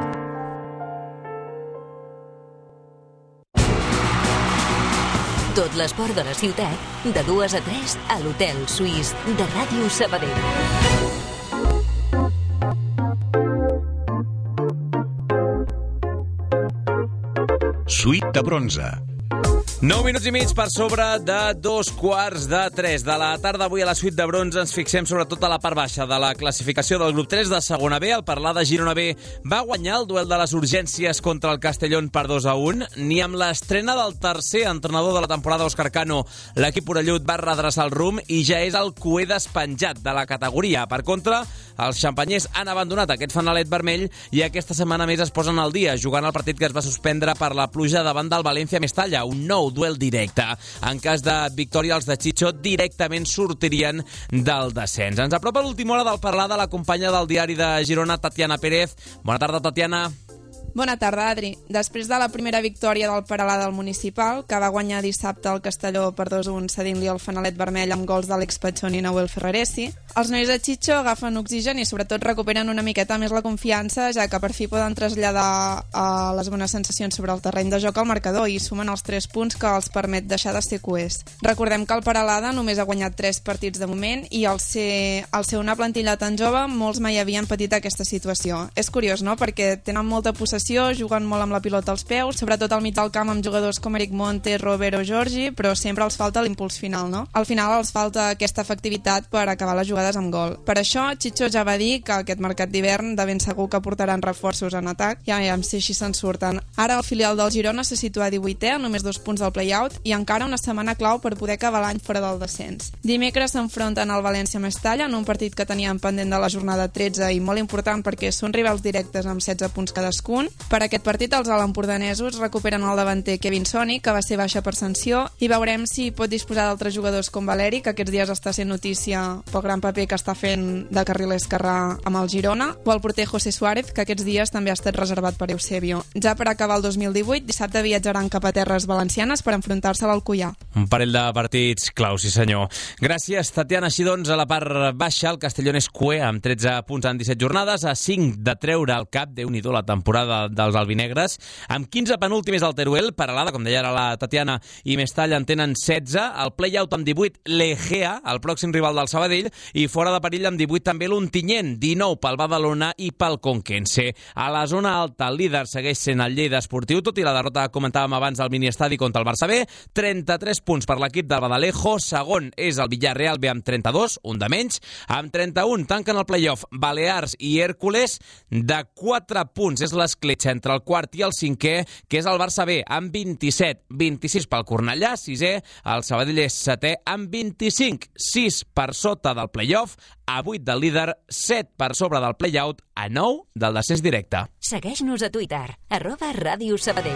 Tot l'esport de la ciutat, de dues a tres, a l'Hotel Suís de Ràdio Sabadell. Suite de bronze. nou minuts i mig per sobre de dos quarts de tres de la tarda. Avui a la suite de bronze ens fixem sobretot a la part baixa de la classificació del grup tres de segona B. El Parlar de Girona B va guanyar el duel de les urgències contra el Castellón per dos a un. Ni amb l'estrena del tercer entrenador de la temporada, Òscar Cano, l'equip orellut va redreçar el rumb i ja és el cuer despenjat de la categoria. Per contra, els xampanyers han abandonat aquest fanalet vermell i aquesta setmana més es posen al dia, jugant el partit que es va suspendre per la pluja davant del València Mestalla, un nou duel directe. En cas de victòria, els de Chicho directament sortirien del descens. Ens apropa l'última hora del Parlar de la companya del diari de Girona, Tatiana Pérez. Bona tarda, Tatiana. Bona tarda, Adri. Després de la primera victòria del Peralà del Municipal, que va guanyar dissabte el Castelló per dos a un cedint-li el fanalet vermell amb gols d'Àlex Pachón i Nahuel Ferraresi, els nois de Chicho agafen oxigen i sobretot recuperen una miqueta més la confiança, ja que per fi poden traslladar uh, les bones sensacions sobre el terreny de joc al marcador i sumen els tres punts que els permet deixar de ser cuers. Recordem que el Peralada només ha guanyat tres partits de moment i al ser, al ser una plantilla tan jove, molts mai havien patit aquesta situació. És curiós, no?, perquè tenen molta possessió, juguen molt amb la pilota als peus, sobretot al mig del camp amb jugadors com Eric Montes, Robert o Giorgi, però sempre els falta l'impuls final, no? Al final els falta aquesta efectivitat per acabar les jugades amb gol. Per això, Chicho ja va dir que aquest mercat d'hivern de ben segur que portaran reforços en atac, i ja si així se'n surten. Ara el filial del Girona se situa a divuitè, a només dos punts del play-out, i encara una setmana clau per poder acabar l'any fora del descens. Dimecres s'enfronten al València Mestalla en un partit que teníem pendent de la jornada tretze i molt important perquè són rivals directes amb setze punts cadascun. Per aquest partit, els alempordanesos recuperen el davanter Kevin Soni, que va ser baixa per sanció, i veurem si pot disposar d'altres jugadors com Valeri, que aquests dies està sent notícia pel gran paper que està fent de carriler esquerrà amb el Girona, o el porter José Suárez, que aquests dies també ha estat reservat per Eusebio. Ja per acabar el dos mil divuit, dissabte viatjaran cap a terres valencianes per enfrontar-se a l'Alcoià. Un parell de partits clau, sí senyor. Gràcies, Tatiana. Així doncs, a la part baixa, el Castellón és cuer amb tretze punts en disset jornades, a cinc de treure al cap, Déu-n'hi-do la temporada dels albinegres. Amb quinze penúltimes al Teruel, Peralada, com deia ara la Tatiana, i Mestalla en tenen setze. El play-out amb divuit, l'Egea, el pròxim rival del Sabadell, i fora de perill amb divuit també l'Ontinyent, dinou pel Badalona i pel Conquense. A la zona alta, el líder segueix sent el Lleida Esportiu, tot i la derrota que comentàvem abans del miniestadi contra el Barça B. trenta-tres punts per l'equip del Badalejo. Segon és el Villarreal B amb trenta-dos, un de menys. Amb trenta-un tanquen el play-off Balears i Hèrcules, de quatre punts. És l'escletxa entre el quart i el cinquè, que és el Barça B, amb vint-i-set, vint-i-sis pel Cornellà, sisè, el Sabadell és setè, amb vint-i-cinc, sis per sota del play-off, a vuit del líder, set per sobre del play-out, a nou del descens directe. Segueix-nos a Twitter, arroba Ràdio Sabadell.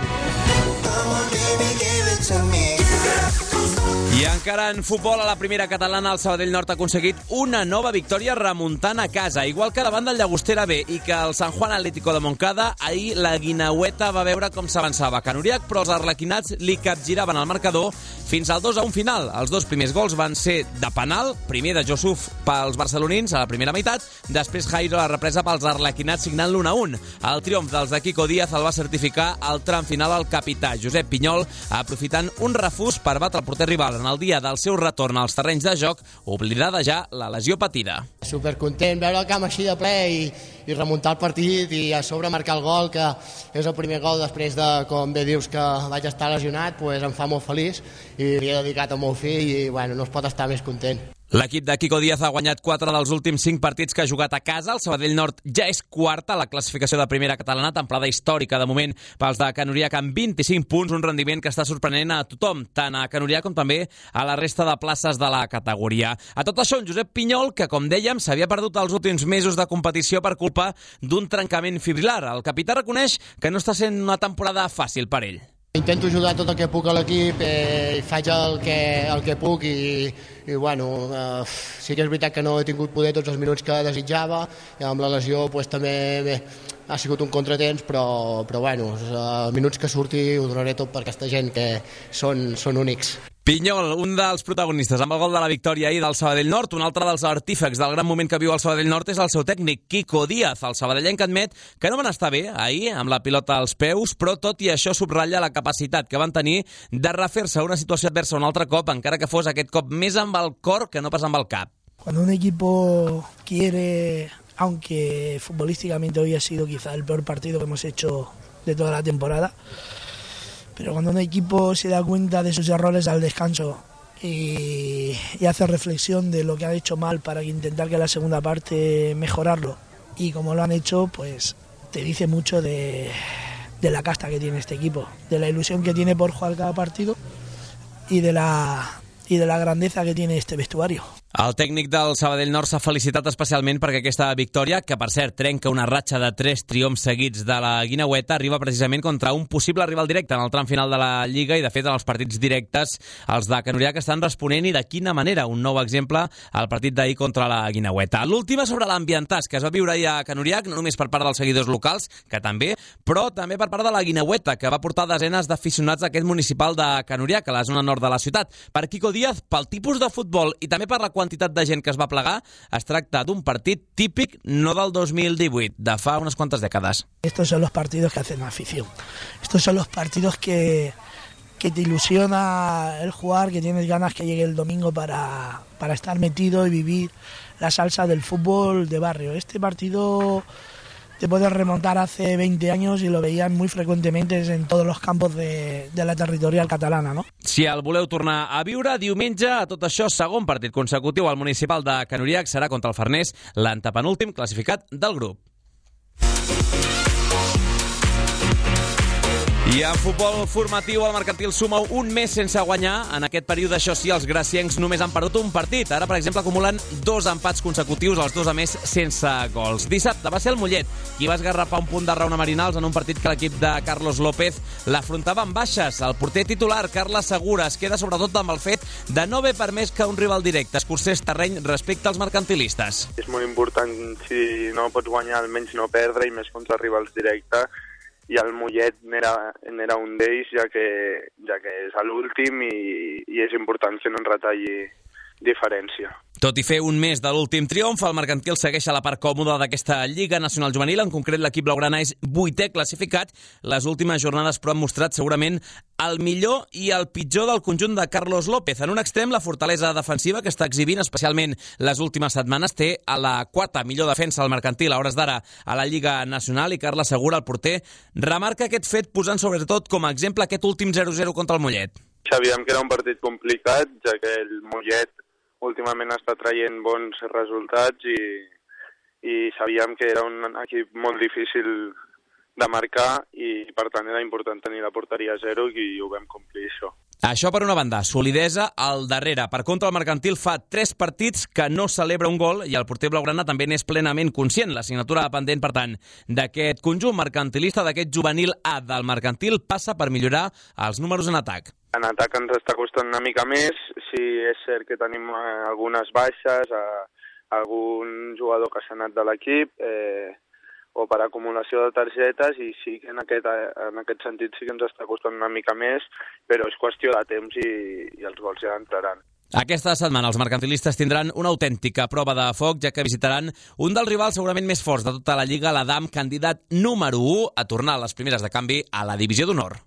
I encara en futbol, a la primera catalana, el Sabadell Nord ha aconseguit una nova victòria remuntant a casa. Igual que davant del Llagostera B i que el San Juan Atlético de Montcada, ahir la guineueta va veure com s'avançava Can Uriac, però els arlequinats li capgiraven el marcador fins al dos a un final. Els dos primers gols van ser de penal, primer de Josuf pels barcelonins a la primera meitat, després Jairo a la represa pels arlequinats signant l'un a un. El triomf dels de Quico Díaz el va certificar al tram final el capità Josep Pinyol, aprofitant un refús per batre el porter rival en el dia del seu retorn als terrenys de joc, oblidada ja la lesió patida. Supercontent veure el camp així de ple i, i remuntar el partit i a sobre marcar el gol, que és el primer gol després de, com bé dius, que vaig estar lesionat, pues em fa molt feliç i li he dedicat al meu fill i bueno, no es pot estar més content. L'equip de Quico Díaz ha guanyat quatre dels últims cinc partits que ha jugat a casa. El Sabadell Nord ja és quarta a la classificació de primera catalana, temporada històrica de moment pels de Can Uriac amb vint-i-cinc punts, un rendiment que està sorprenent a tothom, tant a Can Uriac com també a la resta de places de la categoria. A tot això, un Josep Pinyol que, com dèiem, s'havia perdut els últims mesos de competició per culpa d'un trencament fibrilar. El capità reconeix que no està sent una temporada fàcil per ell. Intento ajudar tot el que puc a l'equip, eh, faig el que, el que puc i, i bueno, eh, sí que és veritat que no he tingut poder tots els minuts que desitjava, i amb la lesió pues, també bé, ha sigut un contratemps, però, però bueno, els minuts que surti ho donaré tot per aquesta gent que són, són únics. Pinyol, un dels protagonistes amb el gol de la victòria ahir del Sabadell Nord. Un altre dels artífecs del gran moment que viu el Sabadell Nord és el seu tècnic, Quico Díaz. El sabadellenc admet que no van estar bé ahir amb la pilota als peus, però tot i això subratlla la capacitat que van tenir de refer-se a una situació adversa un altre cop, encara que fos aquest cop més amb el cor que no pas amb el cap. Cuando un equipo quiere, aunque futbolísticamente hoy ha sido quizá el peor partido que hemos hecho de toda la temporada, pero cuando un equipo se da cuenta de sus errores al descanso y, y hace reflexión de lo que ha hecho mal para intentar que la segunda parte mejorarlo, y como lo han hecho, pues te dice mucho de, de la casta que tiene este equipo, de la ilusión que tiene por jugar cada partido y de la, y de la grandeza que tiene este vestuario. El tècnic del Sabadell Nord s'ha felicitat especialment perquè aquesta victòria, que per cert trenca una ratxa de tres triomfs seguits de la Guineueta, arriba precisament contra un possible rival directe en el tram final de la Lliga, i de fet en els partits directes els de Can Uriach estan responent, i de quina manera. Un nou exemple al partit d'ahir contra la Guineueta. L'última sobre l'ambientàs que es va viure ahir a Can Uriach, no només per part dels seguidors locals, que també, però també per part de la Guineueta, que va portar desenes d'aficionats d'aquest municipal de Can Uriach, a la zona nord de la ciutat. Per Quico Díaz, pel tipus de futbol i també per la quantitat de gent que es va plegar, es tracta d'un partit típic no del dos mil divuit, de fa unes quantes dècades. Estos son los partidos que hacen afición. Estos son los partidos que, que te ilusiona el jugar, que tienes ganas que llegue el domingo para, para estar metido y vivir la salsa del fútbol de barrio. Este partido te puedes remontar hace veinte años y lo veían muy frecuentemente en todos los campos de, de la territorial catalana, ¿no? Si el voleu tornar a viure, diumenge, a tot això, segon partit consecutiu al municipal de Can Uriach serà contra el Farners, l'antepenúltim classificat del grup. I en futbol formatiu, el Mercantil suma un mes sense guanyar. En aquest període, això sí, els graciencs només han perdut un partit. Ara, per exemple, acumulen dos empats consecutius, els dos a més sense gols. Dissabte va ser el Mollet qui va esgarrapar un punt de raó a Marinals en un partit que l'equip de Carlos López l'afrontava amb baixes. El porter titular, Carles Segura, es queda sobretot amb el fet de no haver permès que un rival directe escurcés terreny respecte als mercantilistes. És molt important, si no pots guanyar, almenys no perdre, i més contra rivals directes. I el Mollet n'era n'era un d'ells, ja que, ja que és l'últim, i, i és important que no en retalli diferència. Tot i fer un mes de l'últim triomf, el Mercantil segueix a la part còmoda d'aquesta Lliga Nacional Juvenil. En concret, l'equip blaugrana és vuitè classificat. Les últimes jornades, però, han mostrat segurament el millor i el pitjor del conjunt de Carlos López. En un extrem, la fortalesa defensiva que està exhibint, especialment les últimes setmanes, té a la quarta millor defensa al Mercantil a hores d'ara a la Lliga Nacional, i Carles Segura, el porter, remarca aquest fet posant sobretot com a exemple aquest últim zero zero contra el Mollet. Sabíem que era un partit complicat, ja que el Mollet últimament està traient bons resultats, i, i sabíem que era un equip molt difícil de marcar, i per tant era important tenir la porteria a zero, i ho vam complir, això. Això per una banda, solidesa al darrere. Per contra, el Mercantil fa tres partits que no celebra un gol, i el porter blaugrana també n'és plenament conscient. La signatura pendent, per tant, d'aquest conjunt mercantilista, d'aquest juvenil A del Mercantil, passa per millorar els números en atac. En atac ens està costant una mica més. Sí, és cert que tenim algunes baixes, algun jugador que s'ha anat de l'equip, eh, o per acumulació de targetes, i sí que en aquest, en aquest sentit sí que ens està costant una mica més, però és qüestió de temps, i, i els gols ja entraran. Aquesta setmana els mercantilistes tindran una autèntica prova de foc, ja que visitaran un dels rivals segurament més forts de tota la Lliga, l'Adam, candidat número u a tornar a les primeres de canvi a la Divisió d'Honor.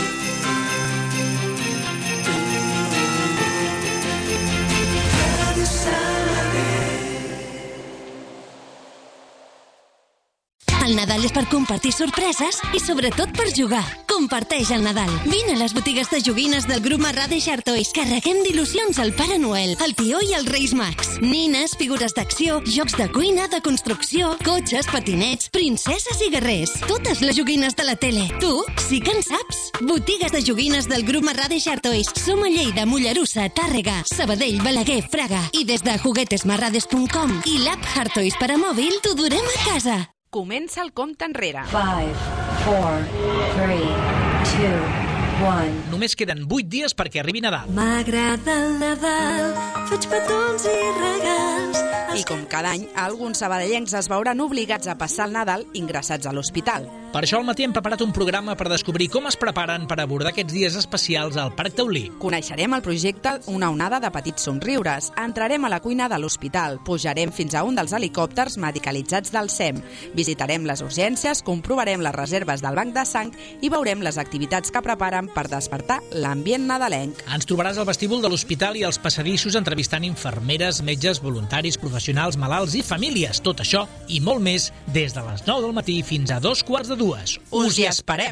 El Nadal és per compartir sorpreses i sobretot per jugar. Comparteix el Nadal. Vine a les botigues de joguines del grup Marrà de Chartois. Carreguem d'il·lusions al Pare Noel, el Tió i els Reis Mags. Nines, figures d'acció, jocs de cuina, de construcció, cotxes, patinets, princeses i guerrers. Totes les joguines de la tele. Tu sí que en saps. Botigues de joguines del grup Marrà de Chartois. Som a Lleida, Mollerussa, Tàrrega, Sabadell, Balaguer, Fraga. I des de juguetesmarrades punt com i l'app Hartois per a mòbil t'ho durem a casa. Comença el compte enrere. five, four, three, two, one. Només queden vuit dies perquè arribi Nadal. M'agrada el Nadal, faig petons i regals. I com cada any, alguns sabadellencs es veuran obligats a passar el Nadal ingressats a l'hospital. Per això al matí hem preparat un programa per descobrir com es preparen per abordar aquests dies especials al Parc Taulí. Coneixerem el projecte Una onada de petits somriures. Entrarem a la cuina de l'hospital. Pujarem fins a un dels helicòpters medicalitzats del S E M. Visitarem les urgències, comprovarem les reserves del banc de sang i veurem les activitats que preparen per despertar l'ambient nadalenc. Ens trobaràs al vestíbul de l'hospital i als passadissos entrevistant infermeres, metges, voluntaris, professionals, malalts i famílies. Tot això i molt més des de les nou del matí fins a dos quarts de dues. Us hi esperem!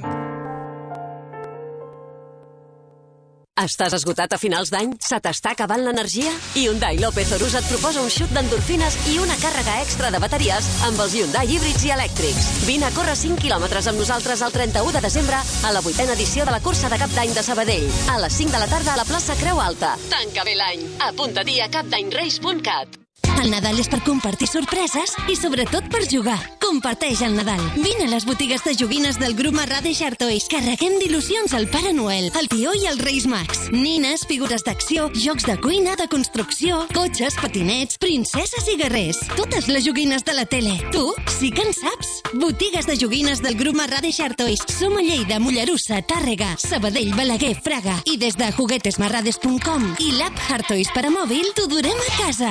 Estàs esgotat a finals d'any? Se t'està acabant l'energia? Hyundai López Orusa et proposa un xut d'endorfines i una càrrega extra de bateries amb els Hyundai híbrids i elèctrics. Vine a córrer cinc quilòmetres amb nosaltres el trenta-u de desembre a la vuitena edició de la cursa de Cap d'Any de Sabadell. A les cinc de la tarda a la plaça Creu Alta. Tanca bé l'any. Apunta-t'hi a capdanyrrace punt cat. El Nadal és per compartir sorpreses i sobretot per jugar. Comparteix el Nadal. Vine a les botigues de joguines del grup Marrà Share Toys. Carreguem d'il·lusions al Pare Noel, el Tió i els Reis Mags. Nines, figures d'acció, jocs de cuina, de construcció, cotxes, patinets, princeses i guerrers. Totes les joguines de la tele. Tu sí que en saps. Botigues de joguines del grup Marrà Share Toys. Som a Lleida, Mollerussa, Tàrrega, Sabadell, Balaguer, Fraga. I des de juguetes marrades punt com i l'app Hard Toys per a mòbil t'ho durem a casa.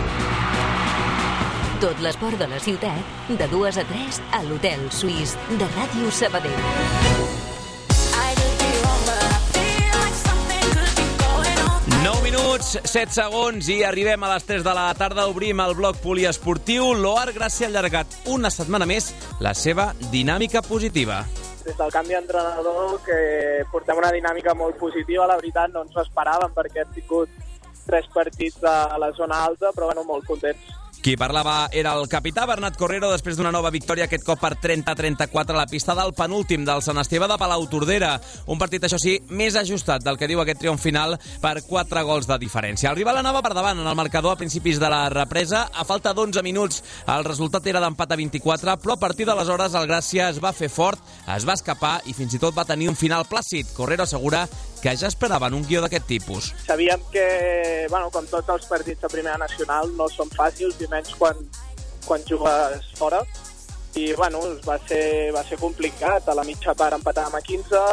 Tot l'esport de la ciutat, de dues a tres, a l'Hotel Suís de Ràdio Sabadell. nou minuts, set segons i arribem a les tres de la tarda. Obrim el bloc poliesportiu. L'Oar Gràcia ha allargat una setmana més la seva dinàmica positiva. Des del canvi d'entrenador, que portem una dinàmica molt positiva, la veritat no ens ho esperàvem perquè hem tingut tres partits a la zona alta, però bueno, molt contents. Qui parlava era el capità Bernat Correro després d'una nova victòria, aquest cop per trenta a trenta-quatre a la pista del penúltim del Sant Esteve de Palautordera. Un partit, això sí, més ajustat del que diu aquest triomf final per quatre gols de diferència. El rival anava per davant en el marcador a principis de la represa. A falta d'onze minuts el resultat era d'empat a vint-i-quatre, però a partir d'aleshores el Gràcia es va fer fort, es va escapar i fins i tot va tenir un final plàcid. Correro assegura que ja esperaven un guió d'aquest tipus. Sabíem que, bueno, com tots els partits de primera nacional, no són fàcils, i menys quan, quan jugues fora. I, bueno, va ser, va ser complicat. A la mitja part empatàvem a quinze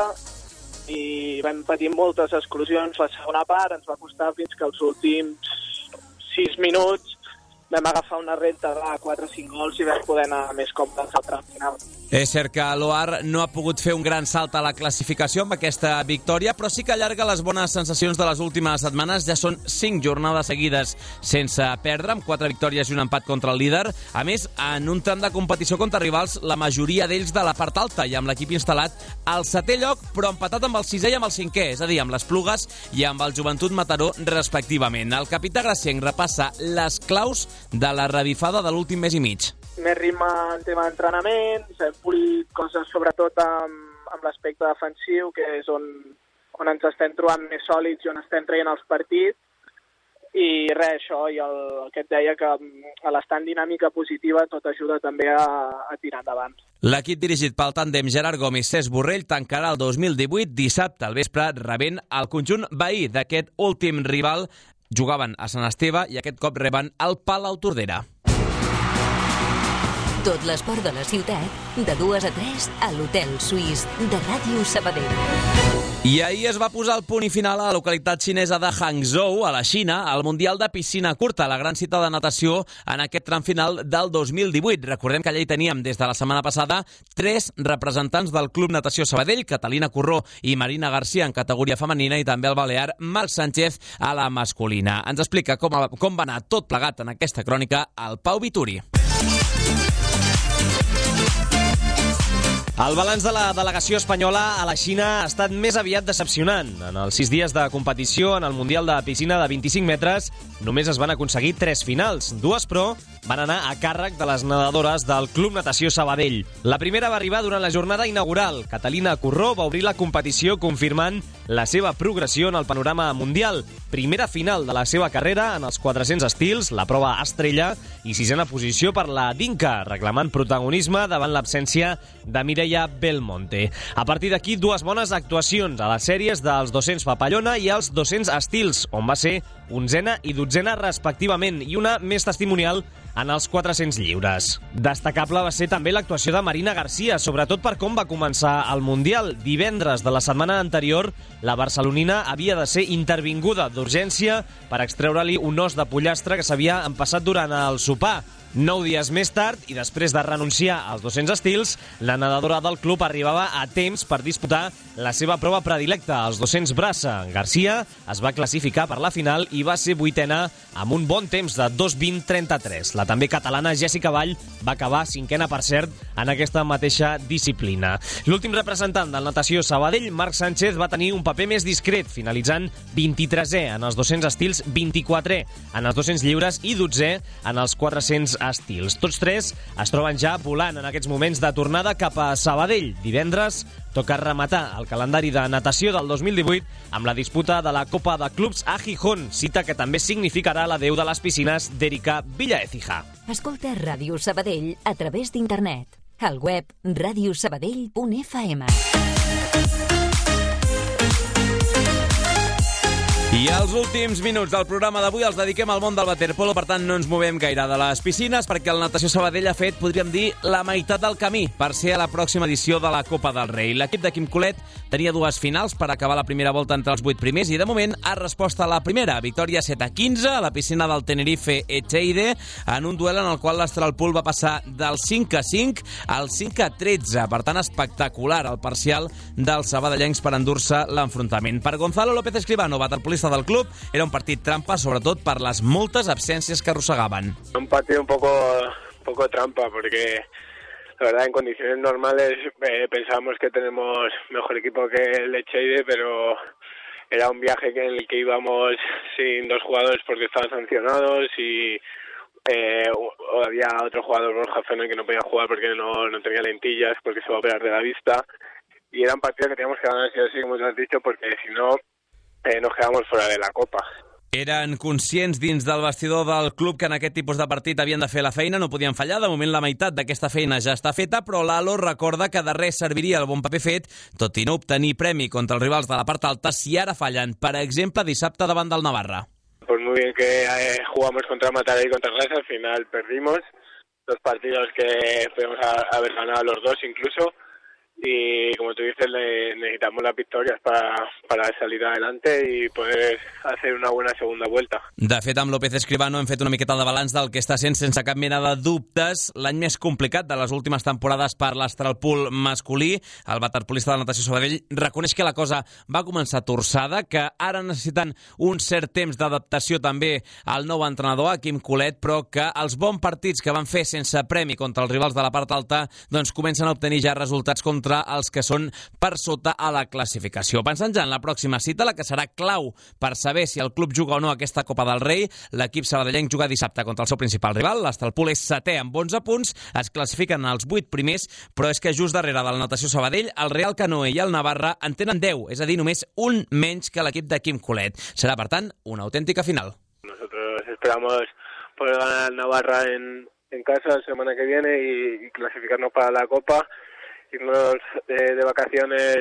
i vam patir moltes exclusions. La segona part ens va costar fins que els últims sis minuts vam agafar una renta de quatre o cinc gols i vam poder anar més còmodes al tram final. És cert que l'Oar no ha pogut fer un gran salt a la classificació amb aquesta victòria, però sí que allarga les bones sensacions de les últimes setmanes. Ja són cinc jornades seguides sense perdre, amb quatre victòries i un empat contra el líder. A més, en un tram de competició contra rivals, la majoria d'ells de la part alta i amb l'equip instal·lat al setè lloc, però empatat amb el sisè i amb el cinquè, és a dir, amb les Plugues i amb el Joventut Mataró, respectivament. El capità gracienc repassa les claus de la revifada de l'últim mes i mig. Més ritme en tema d'entrenaments, hem polit coses sobretot amb, amb l'aspecte defensiu, que és on, on ens estem trobant més sòlids i on estem traient els partits. I res, això, i el, el que et deia, que a l'estar en dinàmica positiva tot ajuda també a, a tirar endavant. L'equip dirigit pel tàndem Gerard Gomis i Cesc Borrell tancarà el dos mil divuit dissabte al vespre rebent el conjunt veí d'aquest últim rival. Jugaven a Sant Esteve i aquest cop reben el Palautordera. Tot l'esport de la ciutat, de dues a tres, a l'Hotel Suís de Ràdio Sabadell. I ahir es va posar el punt i final a la localitat xinesa de Hangzhou, a la Xina, al Mundial de Piscina Curta, la gran cita de natació en aquest tram final del dos mil divuit. Recordem que allà hi teníem des de la setmana passada tres representants del Club Natació Sabadell, Catalina Corró i Marina Garcia en categoria femenina, i també el balear Marc Sánchez a la masculina. Ens explica com, com va anar tot plegat en aquesta crònica el Pau Vituri. El balanç de la delegació espanyola a la Xina ha estat més aviat decepcionant. En els sis dies de competició en el Mundial de Piscina de vint-i-cinc metres només es van aconseguir tres finals. Dues, però, van anar a càrrec de les nedadores del Club Natació Sabadell. La primera va arribar durant la jornada inaugural. Catalina Corró va obrir la competició confirmant la seva progressió en el panorama mundial. Primera final de la seva carrera en els quatre-cents estils, la prova estrella, i sisena posició per la Dinka, reclamant protagonisme davant l'absència de Mireia Belmonte. A partir d'aquí, dues bones actuacions a les sèries dels dos-cents papallona i els dos-cents estils, on va ser onzena i dotzena respectivament, i una més testimonial en els quatre-cents lliures. Destacable va ser també l'actuació de Marina Garcia, sobretot per com va començar el Mundial. Divendres de la setmana anterior, la barcelonina havia de ser intervinguda d'urgència per extreure-li un os de pollastre que s'havia empassat durant el sopar. Nou dies més tard, i després de renunciar als dos-cents estils, la nedadora del club arribava a temps per disputar la seva prova predilecta, els dos-cents braça. Garcia es va classificar per la final i va ser vuitena amb un bon temps de dos vint trenta-tres. La també catalana Jessica Vall va acabar cinquena, per cert, en aquesta mateixa disciplina. L'últim representant del natació Sabadell, Marc Sánchez, va tenir un paper més discret, finalitzant vint-i-tresè en els dos-cents estils, vint-i-quatrè en els dos-cents lliures i dotzè en els quatre-cents estils. Tots tres es troben ja volant en aquests moments de tornada cap a Sabadell. Divendres toca rematar el calendari de natació del dos mil divuit amb la disputa de la Copa de Clubs a Gijón, cita que també significarà l'adeu de les piscines d'Erika Villaécija. Escolta Ràdio Sabadell a través d'internet. Al web radio sabadell punt f m. I els últims minuts del programa d'avui els dediquem al món del waterpolo, per tant no ens movem gaire de les piscines perquè el Natació Sabadell ha fet, podríem dir, la meitat del camí per ser a la pròxima edició de la Copa del Rei. L'equip de Quim Colet tenia dues finals per acabar la primera volta entre els vuit primers i de moment ha respost a la primera. Victòria set a quinze a la piscina del Tenerife Echeide en un duel en el qual l'Astralpool va passar del cinc a cinc al cinc a tretze. Per tant, espectacular el parcial dels sabadellencs per endur-se l'enfrontament. Per Gonzalo López Escribano, waterpolista del club, era un partit trampa, sobretot per las moltes absències que arrossegaven. Un partido un poco, un poco trampa, porque la verdad en condiciones normales eh, pensábamos que tenemos mejor equipo que el Echeide, pero era un viaje en el que íbamos sin dos jugadores porque estaban sancionados y eh, o había otro jugador, Borja Fernández, que no podía jugar porque no, no tenía lentillas, porque se va a operar de la vista, y era un partido que teníamos que ganar, sí o sí, como te has dicho, porque si no Eh, nos quedamos fuera de la Copa. Eren conscients dins del vestidor del club que en aquest tipus de partit havien de fer la feina, no podien fallar. De moment la meitat d'aquesta feina ja està feta, però l'Alo recorda que de res serviria el bon paper fet, tot i no obtenir premi contra els rivals de la part alta si ara fallen, per exemple, dissabte davant del Navarra. Pues muy bien que eh, jugamos contra Mataró y contra Rasa, al final perdimos dos partidos que podemos haber ganado los dos incluso. Y como tú dices, le, necesitamos las victorias para, para salir adelante y poder hacer una buena segunda vuelta. De fet, amb López Escribano hem fet una miqueta de balanç del que està sent, sense cap mena de dubtes, l'any més complicat de les últimes temporades per l'Astralpool masculí. El waterpolista de Natació Sabadell reconeix que la cosa va començar torçada, que ara necessiten un cert temps d'adaptació també al nou entrenador, a Quim Colet, però que els bons partits que van fer sense premi contra els rivals de la part alta doncs comencen a obtenir ja resultats contra els que són per sota a la classificació. Pensant ja en la pròxima cita, la que serà clau per saber si el club juga o no aquesta Copa del Rei, l'equip sabadellenc juga dissabte contra el seu principal rival. L'Astralpool és setè amb onze punts, es classifiquen els vuit primers, però és que just darrere del Natació Sabadell, el Real Canoe i el Navarra en tenen deu, és a dir, només un menys que l'equip de Quim Colet. Serà, per tant, una autèntica final. Nosotros esperamos poder ganar el Navarra en, en casa la semana que viene y, y clasificarnos para la Copa, irnos de, de vacaciones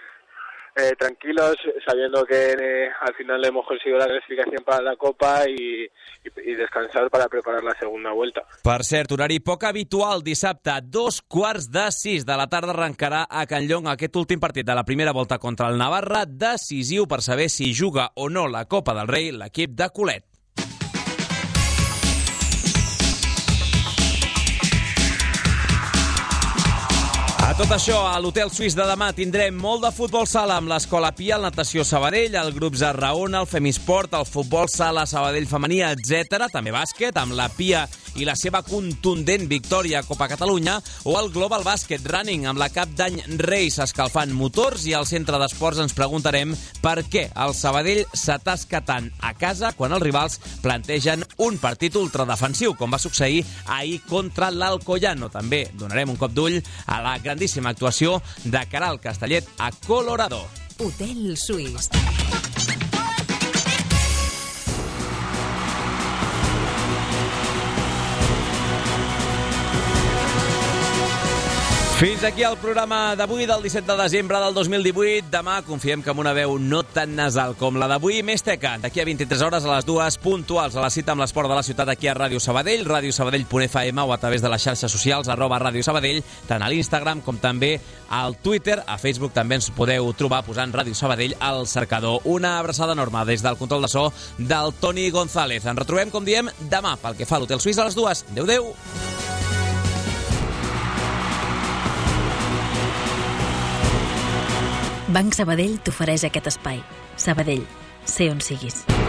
eh, tranquilos, sabiendo que eh, al final hemos conseguido la clasificación para la Copa y, y, y descansar para preparar la segunda vuelta. Per cert, horari poc habitual, dissabte, dos quarts de sis de la tarda arrencarà a Can Llong aquest últim partit de la primera volta contra el Navarra, decisiu per saber si juga o no la Copa del Rei l'equip de Colet. A tot això, a l'Hotel Suís de demà tindrem molt de futbol sala amb l'Escola Pia, el Natació Sabadell, el grup Zarraona, el Femisport, el futbol sala Sabadell femení, etcètera. També bàsquet, amb la Pia i la seva contundent victòria a Copa Catalunya, o el Global Basket Running, amb la Cap d'Any Reis escalfant motors, i al Centre d'Esports ens preguntarem per què el Sabadell s'atasca tant a casa quan els rivals plantegen un partit ultradefensiu, com va succeir ahir contra l'Alcoyano. També donarem un cop d'ull a la grandíssima actuació de Caral Castellet a Colorado. Hotel Suís. Fins aquí el programa d'avui del disset de desembre del dos mil divuit. Demà confiem que amb una veu no tan nasal com la d'avui, més teca. D'aquí a vint-i-tres hores a les dues puntuals a la cita amb l'esport de la ciutat aquí a Ràdio Sabadell, radiosabadell punt f m o a través de les xarxes socials arroba Ràdio Sabadell, tant a l'Instagram com també al Twitter. A Facebook també ens podeu trobar posant Ràdio Sabadell al cercador. Una abraçada enorme des del control de so del Toni González. Ens retrobem, com diem, demà pel que fa a l'Hotel Suís a les dues. Adéu, adéu. Banc Sabadell t'ofereix aquest espai. Sabadell, sé on siguis.